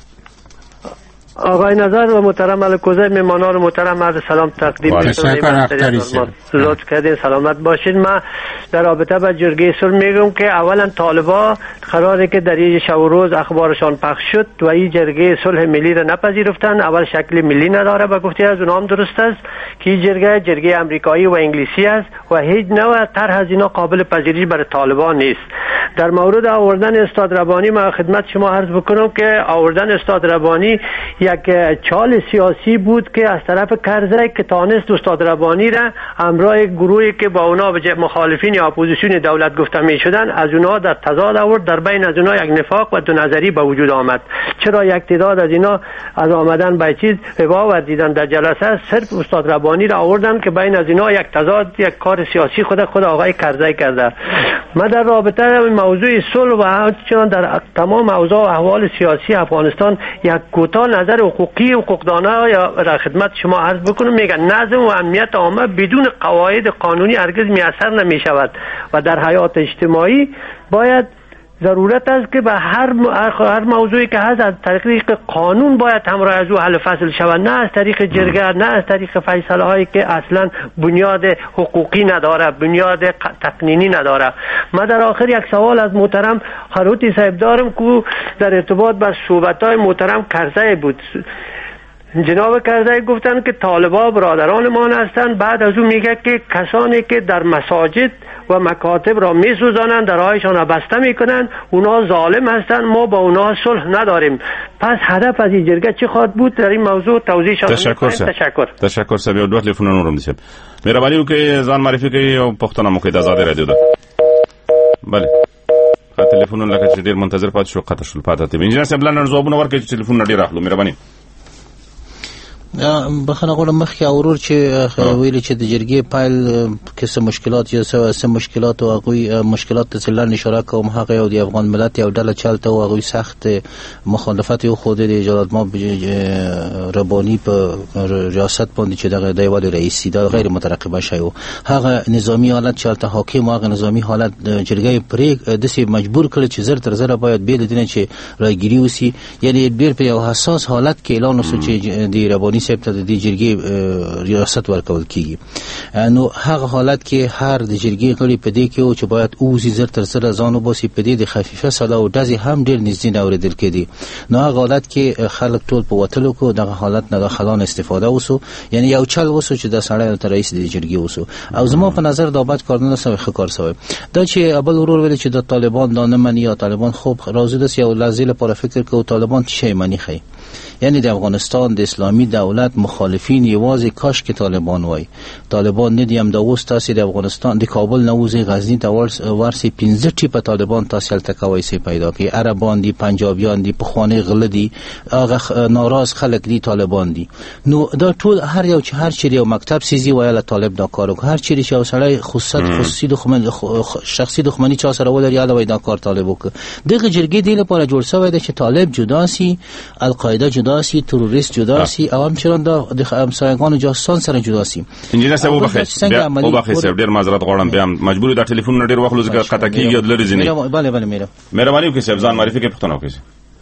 آقای نظر و محترم الکوزه میمانان محترم عرض سلام تقدیم می‌کنم. لطف کردین سلامت باشید. من در رابطه با جرگه صلح میگم که اولا طالبا قراره که در این شب و روز اخبارشان پخش شد و این جرگه صلح ملی را نپذیرفتن اول شکل ملی نداره به گفته از اونها هم درست است که این جرگه امریکایی و انگلیسی است و هیچ نوع طرح از اینا قابل پذیری برای طالبان نیست. در مورد آوردن استاد ربانی ما خدمت شما عرض بکنم که آوردن استاد ربانی یک چال سیاسی بود که از طرف کرزی که تانست استاد ربانی را همراه گروهی که با اونا مخالفین یا اپوزیسیون دولت گفته می شدن از اونا در تضاد آورد در بین از اونا یک نفاق و دو نظری به وجود آمد. چرا یک تعداد از اینا از آمدن به چیز روا دیدن در جلسه صرف استاد ربانی را آوردن که بین از اینا یک تضاد یک کار سیاسی خود آقای کرزی کرده. ما در رابطه موضوع صلح و همچنان در تمام اوضاع و احوال سیاسی افغانستان یک کوتاه نظر حقوقی و حقوقدانه یا را خدمت شما عرض بکنم میگن نظم و امنیت عامه بدون قواعد قانونی هرگز میسر نمی شود و در حیات اجتماعی باید ضرورت است که به هر موضوعی که هست از طریق قانون باید همراه از او حل فصل شود، نه از طریق جرگه، نه از طریق فیصله هایی که اصلا بنیاد حقوقی نداره، بنیاد تقنینی نداره. من در آخر یک سوال از محترم خروتی صاحب دارم که در ارتباط با صحبت های محترم کرزی بود. جناب کرزی گفتن که طالبان برادران ما هستند، بعد از اون میگه که کسانی که در مساجد و مکاتب را میسوزانند، درهایشان را بسته میکنند، اونا ظالم هستند، ما با اونا صلح نداریم. پس هدف از این جرگه چی خواهد بود؟ در این موضوع توضیح شما. تشکر صاحب. یو دوه تلیفون نورم دي صاحب. مهرباني وکړئ ځان معرفي کړئ او پوښتنه مو کوي د آزادۍ رادیو ده. بله تلیفون لکه چې ډیر منتظر پاتې شو قطع شول پاتې. انجینر صاحب لنډ ځوابونه ورکړئ چې تلیفون ډیر اخلو. مهرباني. بخنه غواړم مخکې اورور چې ویلي چې د جرګې پایل کې څه مشکلات یا څه مشکلات او هغوی مشکلات ته څلن اشاره کوم. هغه یو د افغان ملت یو ډله چلته او هغوی سخت مخالفت یو خود د جلالتمآب رباني په ریاست باندې چې دغه د والي رئیس دا غیر مترقبه شوی و. هغه نظامی حالت چلته حاکم، هغه نظامی حالت جرګې پرې دسي مجبور کړ چې زر تر زر باید به د دینه چې راګيري وسی، یعنی ډیر په یو حساس حالت کې اعلان وسو چې د رباني صاحب ته د جرګې ریاست ورکول کیږي. نو هغه حالت کې هر د جرګې غړي په دې کې او چې باید اوسې زر تر زر ځان وباسي په دې د خفیفه ساده او دزي هم ډیر نږدې نه اوریدل کېدی. نو هغه حالت کې خلک ټول په وتلو کو دغه حالت نه داخلان استفاده وسو، یعنی یو چل وسو چې د سړی تر رئیس د جرګې وسو. او زما په نظر دا باید کارونه سوي خکار سوي دا چې ابل ورور ویل چې د طالبان دا نه مني یا طالبان خوب راځي د یو لحظه لپاره فکر کوي طالبان چی معنی خي، یعنی د افغانستان د اسلامی دولت مخالفین یوازې کاش کې طالبان وای. طالبان ندیم د اوس تاسو د افغانستان د کابل نوځي غزنی ته ورسي 15 ټیپ طالبان تاسو تکوي سي پیدا کی، عربان دي، پنجابیان دي، پخوانی غل دي، هغه ناراض خلک دي، طالبان دي. نو دا ټول هر یو چې هر چیرې یو مکتب سيزي وایله طالب دا کارو، هر چیرې چې سړی خصوصي دښمن شخصي دښمنی چا سره ولري یاده وای دا کار طالب وک. دغه جرګې دی لپاره جوړ شوی دی چې طالب جدا سي، القاعده جدا سي، تروریست جدا سي، او همچنان د همسایگان جاسوسان سره جدا سي. انجینر صاحب وبخښه ډیر معذرت غواړم، بیا مجبور د ټلیفون ډیر وخت لږه قطع کیږي او لري ځینې. بله مهرباني وکړئ صاحب ځان معرفي کې پښتنه وکړئ.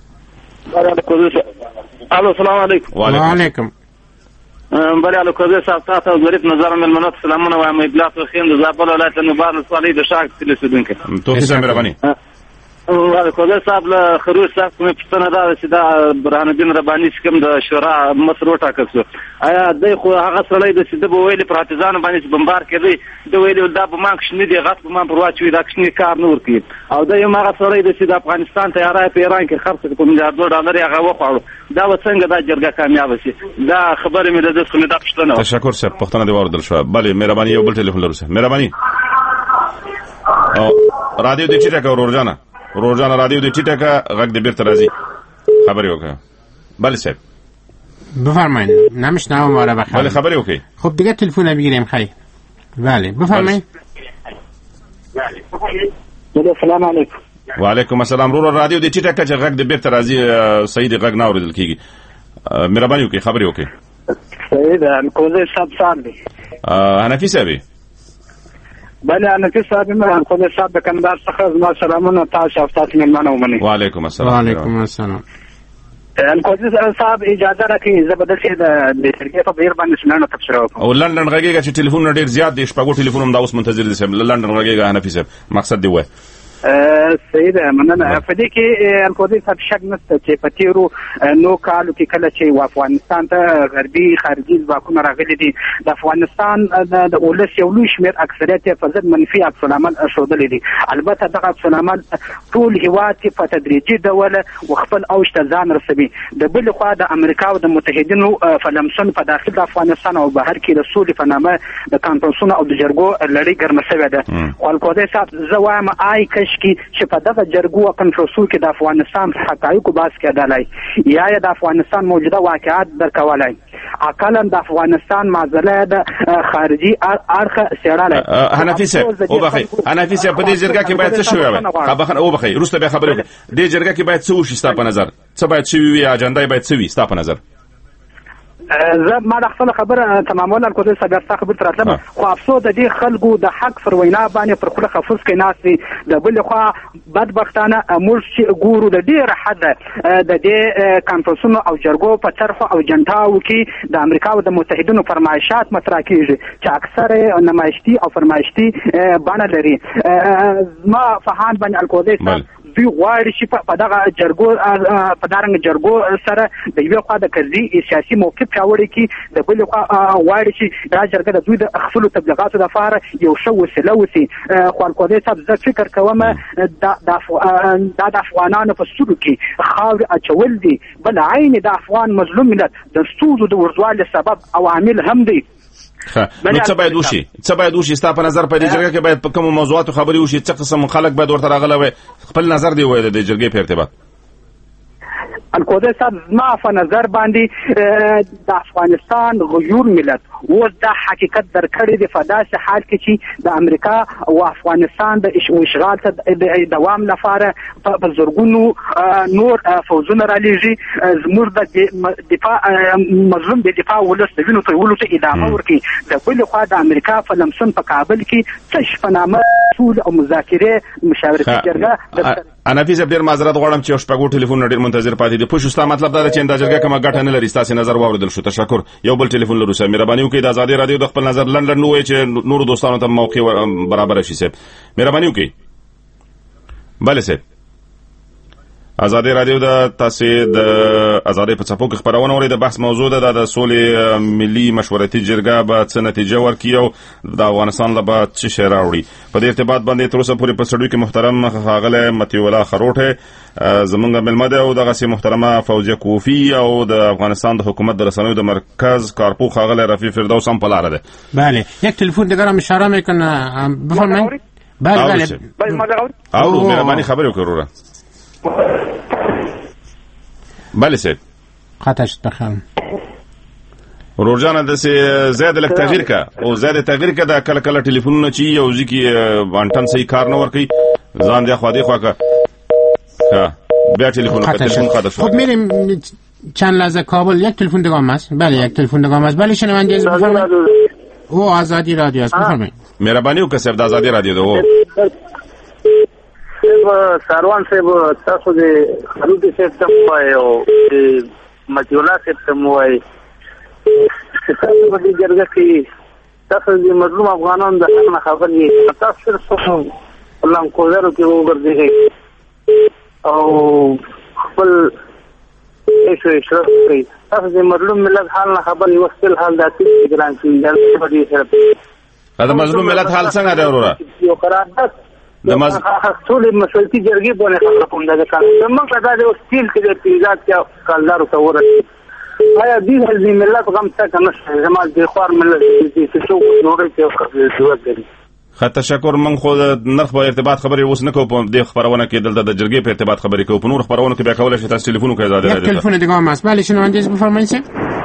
الو السلام علیکم. وعلیکم. بله الو کوزه صاحب تاسو او ظریف نظر ملمنات سلامونه وایم. اطلاعات خو خیم د زابل ولایت مبارک صالح د شاک تل سودونکو. توفیق مهرباني. کوزه صاحب له خروج صاحب کومه پښتنه دا چې دا برهان الدین رباني کوم د شورا مصر وټاکل شو، آیا د خو هغه سړی د سیده په ویلي پراتیزان باندې بمبار کړي د ویلي دا په مان کښنی دی غټ په مان پر واچوي دا کښنی کار نور کوي، او د یو هغه سړی د سیده افغانستان تیارای په ایران کې خرڅ په $1 هغه وخاړو دا وڅنګه دا جرګه کامیاب شي. دا خبره مې د څه دا پښتنه. تشکر صاحب پښتنه دی وردل شو. بله مهرباني یو بل ټلیفون لرسه. مهرباني او رادیو د چیرې کا روزانه رادیو د ټیټه کا غږ د بیرته راځي خبري وکړه. بله صاحب بفرمایید. نمیشنوم ما را بخیر. بله خبري وکړئ. خب دیگه تلفن بگیریم خیر. بله بفرمایید. بله سلام علیکم. وعلیکم السلام. رو رادیو د ټیټه کا چې غږ د بیرته راځي صحیح غږ نه اوریدل کیږي. مهرباني وکړئ خبري وکړئ. صحیح ده. کوزه صاحب سامي حنفي صاحب. بله حنفي صاحب مې کوزه صاحب د کندهار څخه زما سلامونه تاسو او تاسو مېلمانه ومنئ. وعلیکم السلام. وعلیکم السلام. کوزه صاحب اجازه راکړئ زه به داسې د جرګې په بهیر باندې سنانو تبصره وکړم. او لندن غږیږي چې ټلیفون ډیر زیات دی، شپږو ټلیفون هم دا اوس منتظر دي صاحب. لندن غږیږي حنفي صاحب مقصد دی وای. صحیح ده مننه. په دې کې الکوزي صاحب شک نشته چې په تیرو نو کالو کې کله چې افغانستان ته غربي خارجي ځواکونه راغلي دي د افغانستان د ولس یو لوی شمېر اکثریت په ضد منفي عکس العمل ښودلی دي. البته دغه عکس العمل ټول هیواد په تدریجي ډول خپل اوج ته ځان رسوي. د بل خوا د امریکا او د متحدینو فلمسون په داخل د افغانستان او بهر کې د سولې په نامه د کانفرنسونو او د جرګو لړۍ ګرمه شوې ده. الکوزي صاحب زه وایم آی کش چې په دغه جرګو او کنفرنسونو کې د افغانستان حقایق باس کېدلای یا د افغانستان موجوده واقعات درکولای اقلا د افغانستان معضله د خارجي اړخ سیړاله. حنفي صاحب حنفي صاحب په دې جرګه کې باید څه شوی وي؟ او بخیر روسته به خبرې دې جرګه کې باید څه وشي ستا په نظر؟ څه باید شوی وي؟ اجنډا باید څه وي ستا په نظر؟ ما د خپل خبره تمامول الکوزي صاحب تاسو خبر تراتله خو افسوس د دې خلکو د حق پر وینا باندې پر خپل خفوس کې ناسي د بل خو بدبختانه موږ ګورو د ډیر حد د دې کانفرنسونو او جرګو په طرف او جنټاو کې د امریکا او د متحدینو فرمایشات مطرح کیږي چې اکثر نمایشتي او فرمایشتي بڼه لري. ما فهان باندې الکوزي صاحب دوی غواړي چې په دغه جرګو په دارنګ جرګو سره د یو خوا د کزي سیاسي موقف پیاوړی کی د بل خوا غواړي چې دا جرګه د دوی د خپل تبلیغاتو لپاره یو شو وسیله وسی. خو الکوزي صاحب زه فکر کوم د افغانانو په سلو کې خاور اچول دي بل عین د افغان مظلوم ملت د ستونزو د ورزوال سبب او عامل هم دی. نو څه باید وشي ستا په نظر په دې جرګه کې باید په کوم موضوعاتو خبرې وشي څه قسم خلک باید ورته راغلي وي خپل نظر دی وایي د جرګې په ارتباط؟ الکوزي صاحب زما په نظر باندې د افغانستان غیور ملت اوس دا حقیقت درکړی دی په داسې حال کې چې د امریکا او افغانستان د اشغال ته د دوام لپاره په زرګونو نور فوزونه رالیږي زموږ د دفاع مظلوم د دفاع ولس د وینو تویولو ته ادامه ورکړي. د بل خوا د امریکا په لمسون په کابل کې څه شپنامه ټول او مذاکرې مشاورتي جرګه انا فیصد ډیر معذرت غواړم چې شپږو ټلیفون ډیر منتظر پاتې دي. پوښتنه ستا مطلب دا ده چې دا جرګه کومه ګټه نه لري. تاسو نظر واوریدل شو. تشکر. یو بل ټلیفون لرو سه مهرباني وکړئ د آزادي رادیو د خپل نظر لندن نو وایي چې نور دوستانو ته موقع برابر شي. سه مهرباني وکړئ. بله سه آزادي رادیو د تاسو د آزادي په څپو کې خبرونه ورې د بحث موضوع ده د سولې ملي مشورتي جرګه به څه نتیجه ورکړي او د افغانستان لپاره څه شی راوړي. په دې ارتباط باندې تر اوسه پورې په سړیو کې محترم ښاغلی متي الله خروټه زمونږ ملمه ده او دغه سي محترمه فوزیه کوفی او د افغانستان د حکومت د رسنیو د مرکز کارپو ښاغلی رفیع فردوس هم په لاره ده. بله یک تلفن دیگر هم اشاره میکنه بفرمایید. بله او مهرباني خبرې وکړئ وروره. بله سید خطاش بخم ورورجانه د زیاده لک تغییر کا او زیاده تغییر کا د کله کله ټلیفونونه چی یو ځکه وانټن صحیح کار نه ور کوي ځان دی خو دی خو کا بیا تلفن خطاش. خب میریم چند لحظه کابل. یک تلفن دیگه هم هست. بله یک تلفن دیگه هم هست. بله شنونده از بفرمایید. او آزادی رادیو است. بفرمایید. مهرباني وکړئ صاحب د آزادي رادیو ده. ساروان صاحب تاسو د خلوتي سیستم وای او د مجولا سیستم وای چې تاسو په دې جرګه کې تاسو د مظلوم افغانانو د حق نه خبر یې تاسو صرف لم کوزرو کې وګرځي او خپل ایشو کوي. تاسو د مظلوم ملت حال نه خبر یو خپل حال داتې ګران کې د دې سره دا مظلوم ملت حال څنګه دی وروره؟ یو قرارداد د ټول مشورتي جرګې باندې خبره کوم دا کار زموږ دا د سټیل کې د پیزات کې کالدار ته ورته آیا دې هل ملت غم څه کنه زموږ د خوار ملت چې څو نورې ته ضرورت لري. تشکر. من خو نرخ په ارتباط خبرې اوس نه کوم په دې خبرونه کې دلته د جرګې په ارتباط خبرې کوم په نور خبرونه کې بیا کولای شئ تاسو ټلیفون وکړئ. زاده یک تلفن دیگه هم هست. بله شنونده از بفرمایید.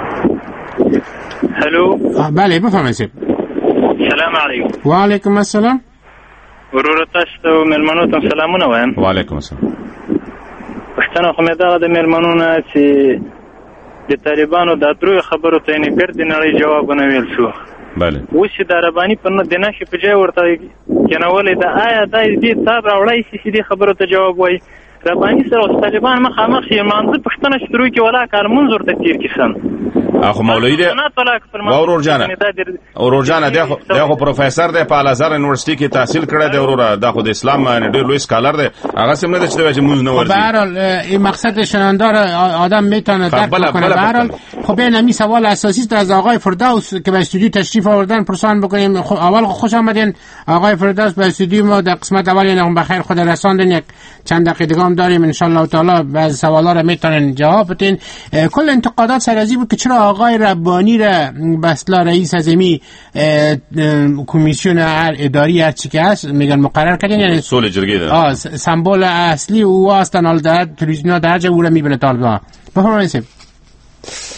هلو بله بفرمایید. سلام علیکم. و علیکم السلام. ورور تاسو ته مېلمنو ته سلامونه وایم. وعلیکم السلام. پښتنه خو مې دا د مېلمنو چې د طالبانو د درو خبرو ته نه ګرځي نه جواب نه ویل شو. بله اوس د ربانی په نه دنه شي په ځای ورته کناولې دا آیا د دې تاب راوړی چې دې خبرو ته جواب وای ربانی سره طالبان مخامخ شي مانځ پښتنه شروع کې ولا کار منظور ته تیر کیسن اخو مولوی دی ورورجانه دی خو پروفیسور دی په الازهر یونیورسيټي کې تحصیل کړی دی وروره دا خو د اسلام ډېر لوی سکالر دی هغه سم نه چې موږ نه ورځي. به هر حال این مقصد شنوندار آدم میتونه درک کنه. به هر حال خب این سوال اساسی است از آقای فردوس که به استودیو تشریف آوردن پرسان بکنیم. اول خوش آمدین آقای فردوس به استودیو ما. در قسمت اول یعنی بخیر خود رساندین. یک چند دقیقه دیگه هم داریم ان شاء الله تعالی بعضی سوالا رو میتونن جواب بدین. کل انتقادات سرازی بود که چرا آقای ربانی را به اصطلاح رئیس اعظمی کمیسیون اداری هر چی که هست میگن مقرر کردن یعنی سول جرگه سمبل اصلی او هستن. حال در تلویزیون در جا او را میبینه طالبان. بفرمایید.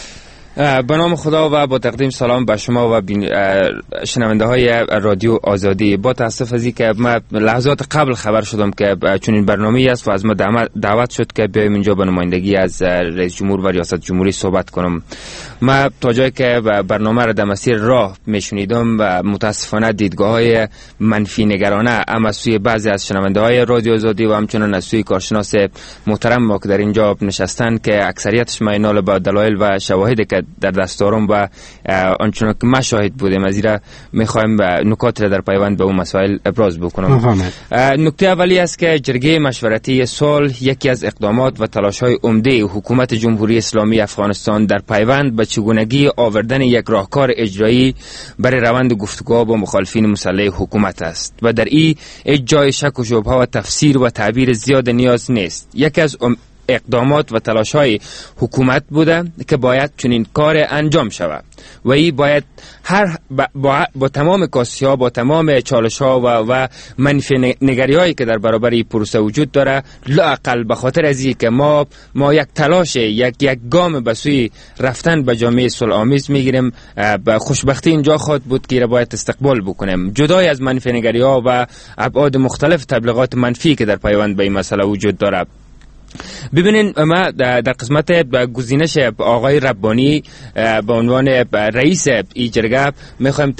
به نام خدا و با تقدیم سلام به شما و شنونده های رادیو آزادی. با تاسف از که ما لحظات قبل خبر شدم که چون این برنامه است و از ما دعوت شد که بیایم اینجا به نمایندگی از رئیس جمهور و ریاست جمهوری صحبت کنم. ما تا جایی که برنامه را در مسیر راه میشنیدم و متاسفانه دیدگاه های منفی نگرانه هم از سوی بعضی از شنونده های رادیو آزادی و همچنان از سوی کارشناس محترم ما که در اینجا نشستن که اکثریتش مینال با دلایل و شواهدی که در دست دارم و آنچنان که ما شاهد بودیم از ایرا میخوایم نکات را در پیوند به اون مسائل ابراز بکنم. نکته اولی است که جرگه مشورتی صلح یکی از اقدامات و تلاش‌های عمده حکومت جمهوری اسلامی افغانستان در پیوند به چگونگی آوردن یک راهکار اجرایی برای روند گفتگوها با مخالفین مسلح حکومت است و در این جای شک و شبهه و تفسیر و تعبیر زیاد نیاز نیست. یکی از اقدامات و تلاش‌های حکومت بوده که باید چنین کار انجام شود و این باید با تمام کاسی‌ها با تمام چالش‌ها و منفی نگری‌هایی که در برابر این پروسه وجود داره لااقل به خاطر از این که ما یک تلاش یک گام به سوی رفتن به جامعه صلح‌آمیز میگیریم. به خوشبختی اینجا خواهد بود که باید استقبال بکنیم جدای از منفی نگری‌ها و ابعاد مختلف تبلیغات منفی که در پیوند به این مسئله وجود داره. ببینین ما در قسمت گزینش آقای ربانی به عنوان رئیس این جرگه میخوایم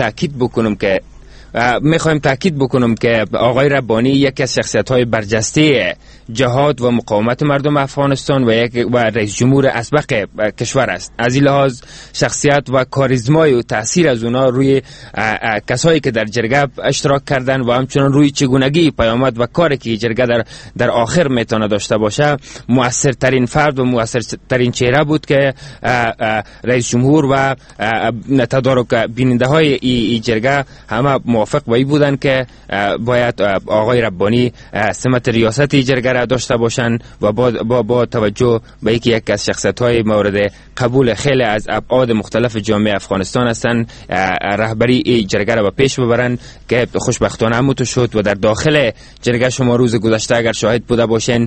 تاکید بکنم که آقای ربانی یکی از شخصیت‌های برجسته جهاد و مقاومت مردم افغانستان و رئیس جمهور اسبق کشور است. از این لحاظ شخصیت و کاریزمای و تاثیر از اونا روی کسایی که در جرگه اشتراک کردن و همچنان روی چگونگی پیامد و کاری که جرگه در آخر میتونه داشته باشه موثرترین فرد و موثرترین چهره بود که رئیس جمهور و تدارک بیننده های این جرگه همه موافق با این بودن که باید آقای ربانی سمت ریاست جرگه را داشته باشن و با توجه به اینکه یک از شخصیت‌های مورد قبول خیلی از ابعاد مختلف جامعه افغانستان هستند رهبری این جرگه را به پیش ببرن که خوشبختانه همون شد و در داخل جرگه شما روز گذشته اگر شاهد بوده باشین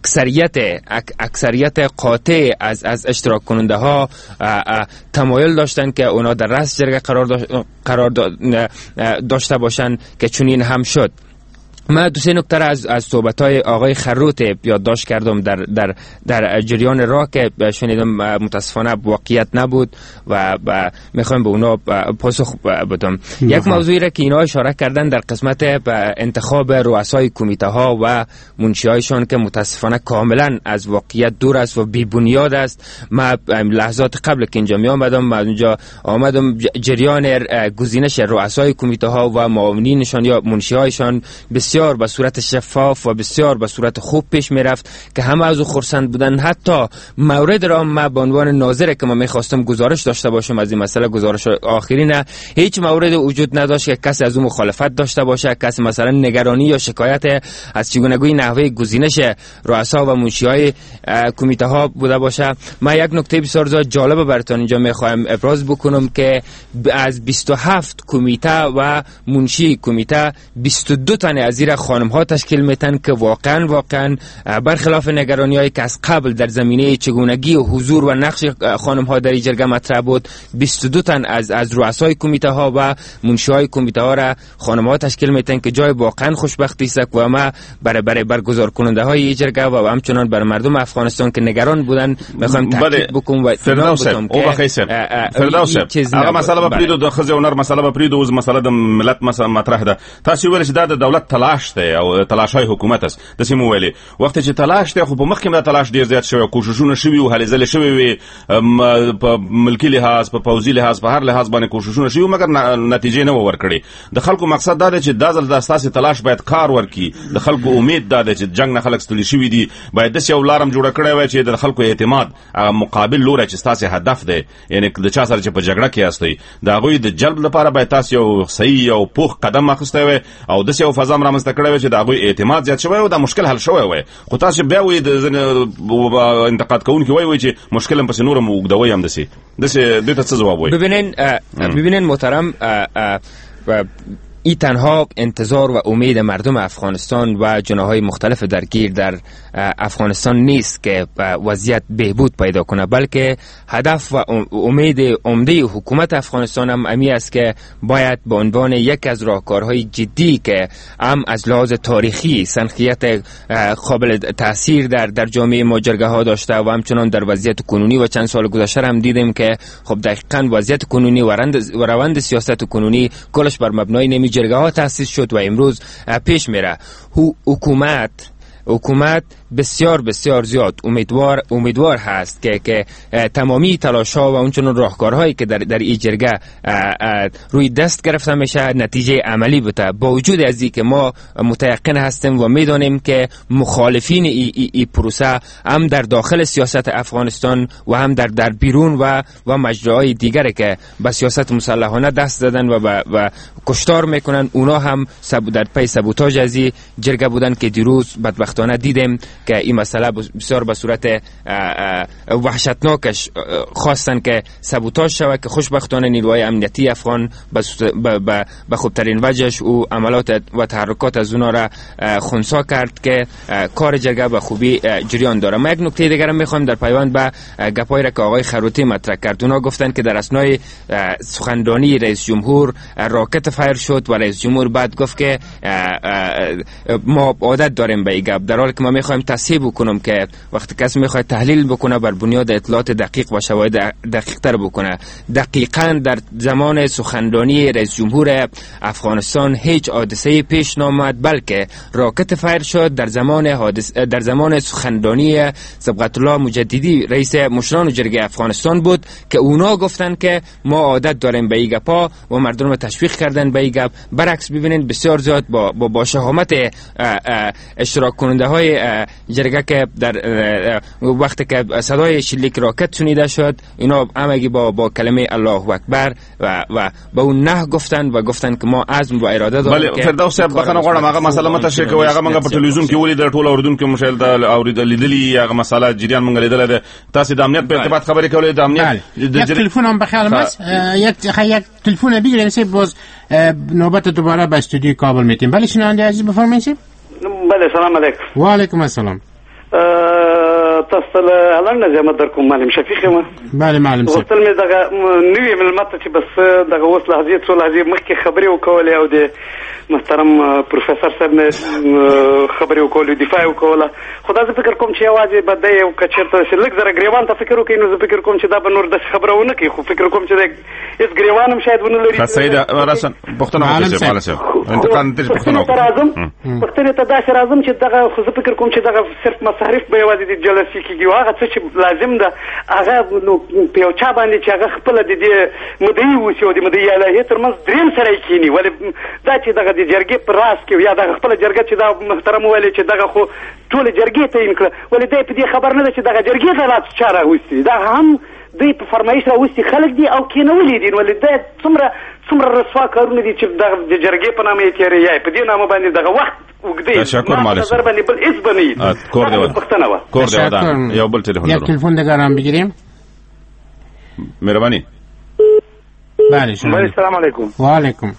اکثریت قاطع از اشتراک کننده ها تمایل داشتن که اونا در رأس جرگه قرار داشته باشن که چنین هم شد. من دو سه نکته از صحبت‌های آقای خروت یادداشت کردم در جریان راه که شنیدم متاسفانه واقعیت نبود و میخوایم به اونا پاسخ بدم. یک موضوعی را که اینا اشاره کردن در قسمت انتخاب رؤسای کمیته ها و منشی‌هایشان که متاسفانه کاملا از واقعیت دور است و بی بنیاد است. من لحظات قبل که اینجا می آمدم جریان گزینش رؤسای کمیته ها و معاونینشان یا منشی‌هایشان بسیار به صورت شفاف و بسیار به صورت خوب پیش می رفت که همه از او خرسند بودن. حتی مورد را ما به عنوان ناظر که ما میخواستم گزارش داشته باشم از این مسئله، گزارش آخری نه، هیچ مورد وجود نداشت که کسی از او مخالفت داشته باشه، کسی مثلا نگرانی یا شکایت از چگونگی نحوه گزینش رؤسا و منشی‌های کمیته ها بوده باشه. ما یک نکته بسیار جالب براتون اینجا میخوایم ابراز بکنم که از 27 کمیته و منشی کمیته 22 تن از خانم ها تشکیل میتن که واقعا برخلاف نگرانی‌هایی که از قبل در زمینه چگونگی و حضور و نقش خانم ها در جرگه مطرح بود 22 تن از رؤسای کمیته ها و منشی‌های کمیته ها را خانم ها تشکیل میتن که جای واقعا خوشبختی است و ما برای برگزار کننده های جرگه و همچنان بر مردم افغانستان که نگران بودن میخوایم تاکید بکنم و فردوس هغه مسئله به پریدو د خزه ونر مسئله به پریدو از مسئله د ملت مسئله مطرح ده. تاسو ویل چې د دولت تلاش ته او تلاشای حکومت است د سیمو ویلي وخت چې تلاش ته خو په مخکې د تلاش ډیر زیات شوی کوششونه شوی او هلې ځلې شوی وي په ملکی لحاظ په پوځي لحاظ په هر لحاظ باندې کوششونه شوی مګر نتیجې نه ورکړي. د خلکو مقصد دا دی چې د ځل د اساسي تلاش باید کار ورکړي. د خلکو امید دا دی چې جنگ نه خلک ستړي شوی دي باید د یو لارم جوړ کړی وای چې د خلکو اعتماد مقابل لور چې تاسو هدف دی یعنی د چا سره چې په جګړه کې استئ دا غوي د جلب لپاره باید تاسو یو صحیح او پوخ قدم اخیسته وای او د یو فضا رامنځته کړی وای چې دا غوي اعتماد زیات شوی او دا مشکل حل شوی وای. خو تاسو بیا وای د انتقاد کوونکی وای چې مشکل هم پس نورم وګدوي هم دسي د ته څه جواب وای. ببینین محترم این تنها انتظار و امید مردم افغانستان و جناح‌های مختلف درگیر در افغانستان نیست که وضعیت بهبود پیدا کنه، بلکه هدف و امید عمده حکومت افغانستان هم امی است که باید به عنوان یک از راهکارهای جدی که هم از لحاظ تاریخی سنخیت قابل تاثیر در جامعه ما جرگه‌ها داشته و همچنان در وضعیت کنونی و چند سال گذشته هم دیدیم که خب دقیقاً وضعیت کنونی و روند سیاست کنونی کلش بر مبنای نمی جرگه‌ها تأسیس شد و امروز پیش میره. حکومت بسیار بسیار زیاد امیدوار هست که تمامی تلاش‌ها و اونچنان راهکارهایی که در این جرگه روی دست گرفته میشه نتیجه عملی بده. با وجود از این که ما متيقن هستیم و میدانیم که مخالفین این پروسه هم در داخل سیاست افغانستان و هم در بیرون و مجراهای دیگری که به سیاست مسلحانه دست دادن و کشتار میکنن، اونا هم در پی سابوتاژ از این جرگه بودن که دیروز بدبختانه دیدیم که این مسئله بسیار به صورت وحشتناکش خواستن که سابوتاژ شود که خوشبختانه نیروهای امنیتی افغان به خوبترین وجهش او عملات و تحرکات از اونا را خنثی کرد که کار جرگه به خوبی جریان داره. ما یک نکته دیگر هم میخوایم در پیوند به گپایی را که آقای خروتی مطرح کرد. اونا گفتن که در اثنای سخنرانی رئیس جمهور راکت فایر شد و رئیس جمهور بعد گفت که ما عادت داریم به این گپ، در حالی که ما میخوایم تصحیح بکنم که وقتی کسی میخواد تحلیل بکنه بر بنیاد اطلاعات دقیق و شواهد دقیق تر بکنه. دقیقاً در زمان سخنرانی رئیس جمهور افغانستان هیچ حادثه‌ای پیش نامد، بلکه راکت فایر شد در زمان سخنرانی صبغت الله مجددی رئیس مشران جرگه افغانستان بود که اونا گفتن که ما عادت داریم به این گپا و مردم رو تشویق کردن به این گپ. برعکس ببینید بسیار زیاد با شهامت اشتراک کننده های جرگه که در وقتی که صدای شلیک راکت شنیده شد، اینا همگی با کلمه الله اکبر و با اون نه گفتن که ما عزم و اراده داریم. بله فردوس صاحب بخنه غواړم هغه مسله متشکر کوي، هغه موږ په ټلویزیون کې ولیدل، ټول اوریدونکو مشاهده د اوریدلې هغه مسله جریان موږ لیدل ده. تاسو د امنیت په ارتباط خبرې کولې د امنیت یک تلفن هم بخیال است، یک تلفن بگیریم سه باز نوبت دوباره به استودیو کابل میتیم. بله شنونده عزیز بفرمایید. بله سلام علیکم. و علیکم السلام. تاسو له هلند زما در کوم معلم شفیق ما. بله معلم صاحب. وختل می دغه نوې ملمت چې بس دغه اوس لحظه څو لحظه مخکې خبرې وکولې او د محترم پروفیسور صاحب نه خبرې وکولې دفاع وکوله. خدا زه فکر کوم چې یوازې بده یو کچرته لږ زره ګریوان ته فکر وکړي، نو زه فکر کوم چې دا به نور د خبرونه کوي، خو فکر کوم چې هیڅ ګریوان هم شاید ونه لري. سید راسن پښتنه وکړي انتقال نتیجه پښتنه پښتنه ته داسې راځم چې دغه خو زه فکر کوم چې دغه صرف مصارف به یوازې د جلسې کېږي، هغه څه چې لازم ده هغه نو په یو چا باندې چې هغه خپل د دې مدعي اوسي او د مدعي الهي ترمنځ دریم سره کېني، ولې دا چې دغه د جرګې پر راس کې یا دغه خپل جرګه چې دا محترم ویلي چې دغه خو ټول جرګې ته یې کړه، ولې دی په دې خبر نه ده چې دغه جرګې ته لا چا راوستي، دا هم دوی په فرمایش راوستي خلک دي او کېنولي دي، ولې دا څومره رسوا کارونه دي چې دغه د جرګې په نامه یې تېرې یا په دې نامه باندې دغه وخت وګدي. تشکر مالک نظر باندې بل هیڅ بنئ کور دی ودا یو بل تلفن یک تلفن دیگر هم بگیریم. مهربانی. بله شما. بله سلام علیکم. و علیکم.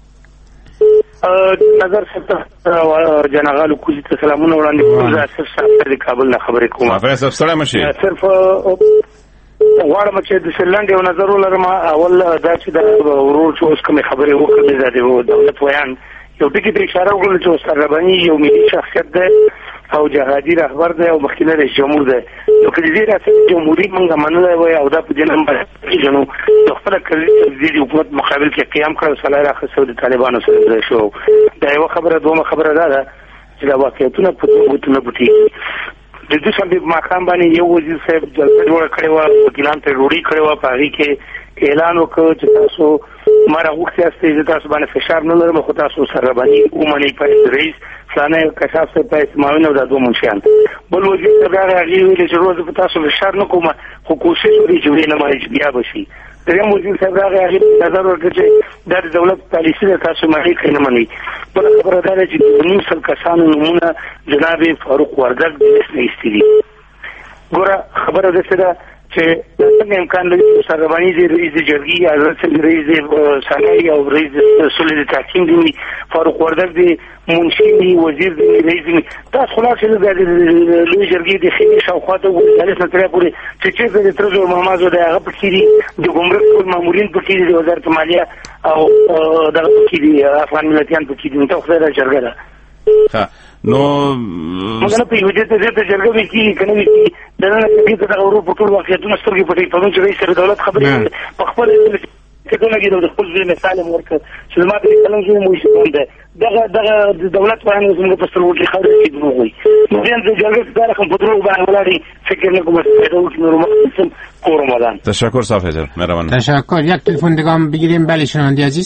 نظر صاحب جنرال کوزي ته سلامونه وړاندې کوم. زه صرف د کابل نه خبرې کوم. افسر سره مشي. صرف غواړم چې د سرلند یو نظر ولرم. اول دا چې د ورور چې اوس کوم خبرې وکړې د دولت ویان یو ټکی ته اشاره وکړه چې استاد رباني یو ملي شخصیت دی او جهادي رهبر دی او مخکینه رئیس جمهور دی. نو که دې ریاست جمهوریت موږ منلای وای او دا په دې نمبر کې جنو د خپل کړي د حکومت مقابل کې قیام کړو صلاح راخصو د طالبانو سره شو. دا یو خبره، دومره خبره ده چې دا واقعیتونه په توګه بوتي د دې سم په مقام باندې یو وزیر صاحب جوړ کړی و، وکیلان ته روړی کړی و، په هغه کې اعلان وکړ چې تاسو ماره وختي استې تاسو باندې فشار نه لرم، خو تاسو سره باندې ومني په رئیس فلانه کشاف ته پیسې ماوینه د دوه منشیان. بل وزیر صاحب هغه ویل چې روز په تاسو فشار نه کوم، خو کوشش وکړئ چې وینه ما بیا بشي. دریم وزیر صاحب هغه نظر ورکړي چې د دولت پالیسي د تاسو مالي کړنه مني. بل خبره ده چې د نوسل کسانو نمونه جناب فاروق وردګ د اسنه استدي. ګوره خبره ده چې چې څنګه امکان لري سربانی دي رئیس جرګې حضرت رئیس ثانوي او رئیس سولې تحکیم دي فاروق وردګ دي منشي دي وزیر دي رئیس دي تاسو خلاص د لوی جرګې د خېمې شاوخواته ولې ستړي پورې چې د ترجمه محمد د هغه پکې دي د ګمرک مامورین پکې دي د وزارت مالیه او د پکې دي افغان ملتيان پکې دي ته خو د جرګه ده ها نو مګر په یوه دې ته جرګه وی کی کنه وی کی دغه کې د اورو په ټول واقعیتونو سترګې پټې په چې رئیس دولت خبرې په خپل کله کې د خپل ځای مثال ورکړ چې ما دې کلم شو مو شي دغه دولت باندې زموږ په سترګو کې خبرې کیږي نو دې د جرګې سره کوم په ټول باندې ولادي فکر نه کوم څه نور مقصد کورمدان تشکر صاحب حضرت مهربان تشکر یک تلفن دیگه هم بگیریم. بله شنونده عزیز.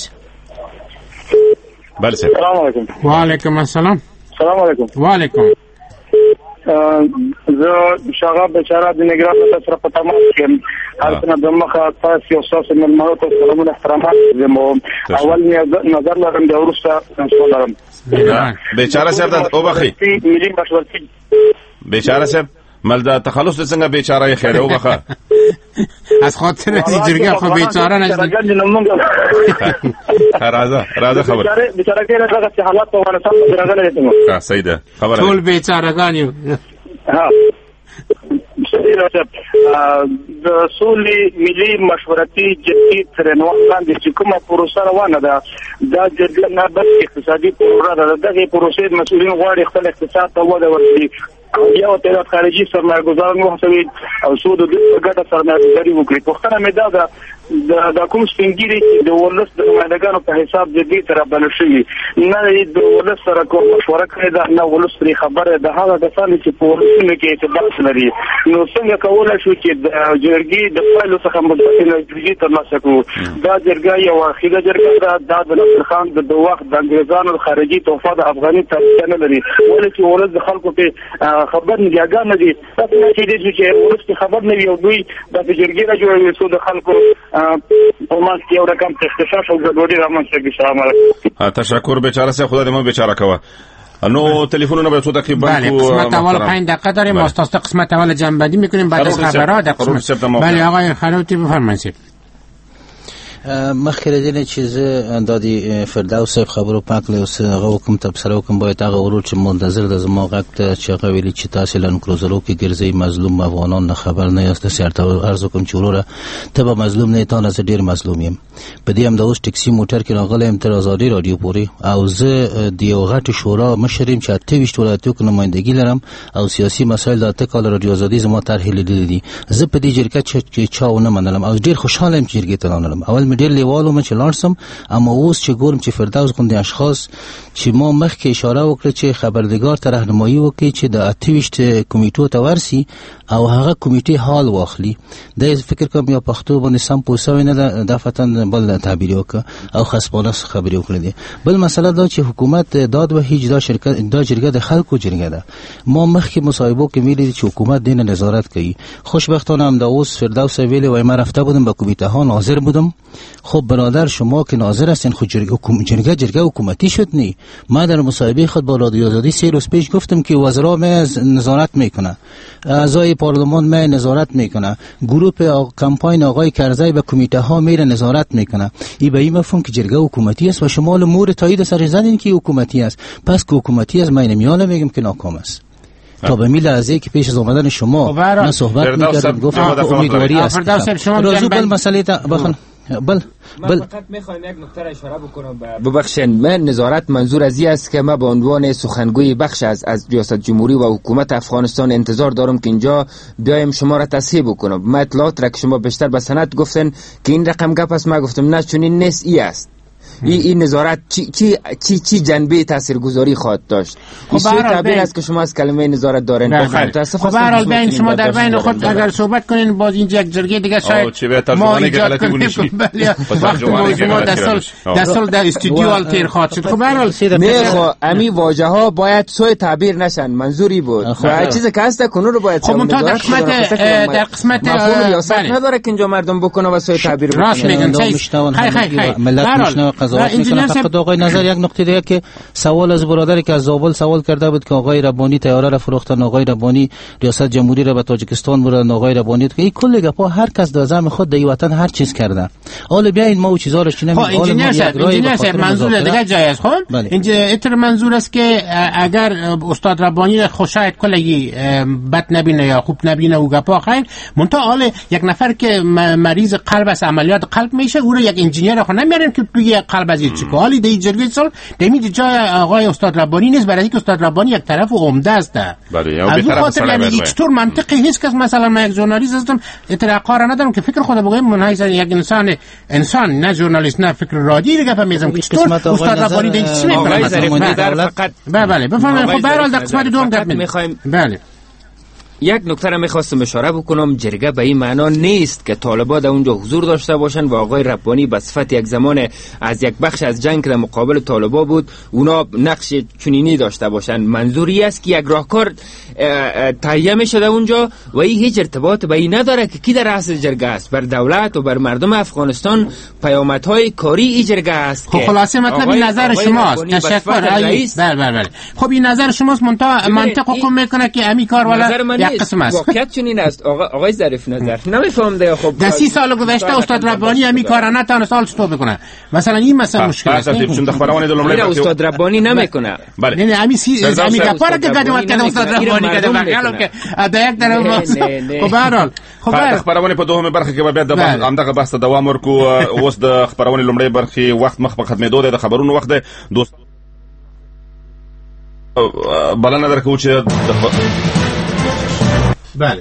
بله سلام علیکم. و علیکم السلام. سلام علیکم. و علیکم. زه شغاب بچاره د نگران سره په تماس کې هرڅه د مخه تاسو او تاسو ملمنو ته سلامونه احترامات زمو اول نظر لرم د ورسته سلام بیچاره صاحب او بخي ملي مشورتي بیچاره صاحب ملدا تخلص څنګه بیچاره خیر او بخه از خاطر جرګه خو بیچاره نه راځه خبر بیچاره کې راځه چې حالات په افغانستان کې راغلي دي ها صحیح ده خبره ټول بیچارهګان یو ها د سولې ملي مشورتي جرګې تر نو باندې چې کومه پروسه روانه ده دا جرګه نه بس اقتصادي پروسه ده دغه پروسې مسؤلین غواړي خپل اقتصاد ته وده ورکړي یو تعداد خارجي سرمایه‌ګزاران وهڅوي او سود د ګټه سرمایه‌ګزاري وکړي. پوښتنه مې دا ده د کوم سپینګیري د ولس د نمائندګانو په حساب د دې تر بل شي نه د ولس سره کوم مشوره کړې ده نه ولس پرې خبره ده هغه د ثاني چې په ولسونو کې اعتبار لري نو څنګه کولای شو چې د جرګې د فایلو څخه مثبت نتیجې ترلاسه کړو. دا جرګه یو اخیره جرګه ده د نصر خان د وخت د انګریزانو خارجي توفه د افغاني تاریخ نه لري ولې چې ولس د خلکو په خبر نه دیګان نه دي تاسو چې دې چې ولس خبر نه وي او دوی د جرګې را جوړوي سو د خلکو په ماس کې یو رقم تخصص او ګډوډي رامنځته کیږي. سلام علیکم. تشکر بیچاره سه خدای دې مو بیچاره کوه. نو تلفنونه به تو تقریبا بله قسمت اول 5 دقیقه داریم واسطه قسمت اول جنبندی میکنیم بعد از خبرات در قسمت بله آقای خلوتی بفرمایید. مخکې دې چې زه د فردوس صاحب خبرو پاک له هغه کوم تبصره کوم باید هغه ورور چې منتظر د زما غږ ته چې هغه ویلي چې تاسو لن کروزرو کې ګرځي مظلوم افغانان نه خبر نه یاست سرته عرض کوم چې وروره ته به مظلوم نه تا نه ډیر مظلوم یم. په دې هم د اوس ټکسي موټر کې راغلم تر آزادي رادیو پورې او زه د یو غټ شورا مشریم چې 28 ولایتو کې نمائندګي لرم او سیاسي مسایل د اته کال رادیو آزادي زما طرح لیدلې دي. زه په دې جرګه چې چاونه منلم او ډیر خوشاله یم چې جرګې ته لاړم. اول ډیر لیوالو مې چلارسم اما اوس چې ګورم چې فردوس غوندې اشخاص چې ما مخکې اشاره وکړه چې خبردګار ته راهنمایي وکړي چې د 28 کمیټو ته ورسي او هغه کمیټې حال واخلي. دا فکر کوم یا پښتو باندې سم پوسوي نه د فتن بل تعبیر وکړه او خصبانه خبرې وکړي دي. بل مسله دا چې حکومت داد و هیڅ دا شرکت دا جرګه د خلکو جرګه ده. ما مخکې مصاحبو کې ویلي چې حکومت دینه نظارت کوي. خوشبختانه هم دا اوس فردوس ویلي وای ما رفته بودم به کمیته ها ناظر بودم. خب برادر شما که ناظر هستین خود جرگه حکومتی شد نی. ما در مصاحبه خود با رادیو آزادی 3 روز پیش گفتم که وزرا می نظارت میکنه، اعضای پارلمان می نظارت میکنه، گروه کمپاین آقای کرزی به کمیته ها میره نظارت میکنه. این به این مفهوم که جرگه حکومتی است و شما مور تایید سر زدین که حکومتی است. پس که حکومتی است من نمیانه میگم که ناکام است. تا به میل لحظه که پیش از آمدن شما من صحبت میکردم گفتم امیدواری است. راجع به مسئله بخون بل فقط میخوایم یک نکته را اشاره بکنم. ببخشید من نظارت منظور از این است که ما به عنوان سخنگوی بخش از ریاست جمهوری و حکومت افغانستان انتظار دارم که اینجا بیایم شما را تصحیح بکنم. ما اطلاعات را که شما بیشتر به سند گفتن که این رقم گپ است، ما گفتم نه چنین نیست، ای است. این نظارت چی جنبه تاثیرگذاری خواهد داشت؟ این سوی تعبیر است که شما از کلمه نظارت دارین. خب به هر حال بین شما در بین خود اگر صحبت کنین باز اینجا یک جرگه دیگه شاید ما ایجاد کنیم. در استودیو التیر خواهد شد. خب به هر حال نه امی واژه ها باید سوی تعبیر نشن، منظوری بود. چیزی که هست کنون رو باید خب در قسمت مفهوم ریاست نداره که اینجا مردم بکنه و سوی تعبیر بکنه. راست میگن. قضاوت میکنم. فقط آقای نظر یک نکته دیگه که سوال از برادری که از زابل سوال کرده بود که آقای ربانی طیاره را فروختن، آقای ربانی ریاست جمهوری را به تاجیکستان بردن، آقای ربانی این کل گپا هر کس در زعم خود در وطن هر چیز کرده. حالا بیاین ما و چیزا رو چی نمیگیم. انجینیر صاحب منظور دیگه جای است. خب اینجا منظور است که اگر استاد ربانی خوشایت کلی بد نبینه یا خوب نبینه و گپا خیر منتها حال یک نفر که مریض قلب است عملیات قلب میشه او رو یک انجینیر خو نمیارن که توی قلب ازی چیکار. حالی دی جرگه سال دمی جای آقای استاد ربانی نیست، برای اینکه استاد ربانی یک طرف عمده است. بله از اون خاطر یعنی هیچ طور منطقی نیست که مثلا من یک ژورنالیست هستم اطلاع ندارم که فکر خود بگم من یک انسان نه ژورنالیست نه فکر رادیو دیگه فهمیدم که چطور استاد ربانی دیگه چی میکنه. بله بفرمایید. خب به هر حال در قسمت دوم گپ می‌خوایم. بله یک نکته را میخواستم اشاره بکنم. جرگه به این معنا نیست که طالبان در اونجا حضور داشته باشن و آقای ربانی به صفت یک زمان از یک بخش از جنگ که در مقابل طالبان بود اونا نقش چنینی داشته باشن. منظوری است که یک راهکار تهیه میشه در اونجا و این هیچ ارتباط به این نداره که کی در رأس جرگه است. بر دولت و بر مردم افغانستان پیامدهای کاری این جرگه است. خب خلاصه مطلب نظر شماست. تشکر. بله خب این نظر شماست منطق حکم میکنه که امی کار ولا واقعیت چنین است. آقای ظریف نظر نمیفهم ده. خب در 30 سال گذشته استاد ربانی همی کارا نتونه سال چطور بکنه. مثلا این مثلا مشکل است. استاد ربانی نمیکنه. بله نه همی گپارا که قدمت کرده استاد ربانی کرده بغلو که در یک طرف. خب به هر حال خب خبرونه په دوهمه برخه کې به د همدغه بحث دوام ورکو. اوس د خبرونه لومړی برخه وخت مخ په ختمېدو د خبرونو وخت د دوست بلنه درکو چې بله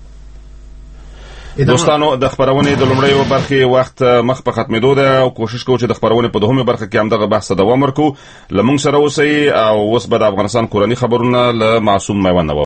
دوستانو د خبرونه د لومړی برخه وخت مخ په ختمېدو ده او کوشش کوو چې د خبرونه په دوهمه برخه کې همدغه بحث دوام ورکو. لمونږ سره اوسئ او اوس به د افغانستان کورنی خبرونه له معصوم میوند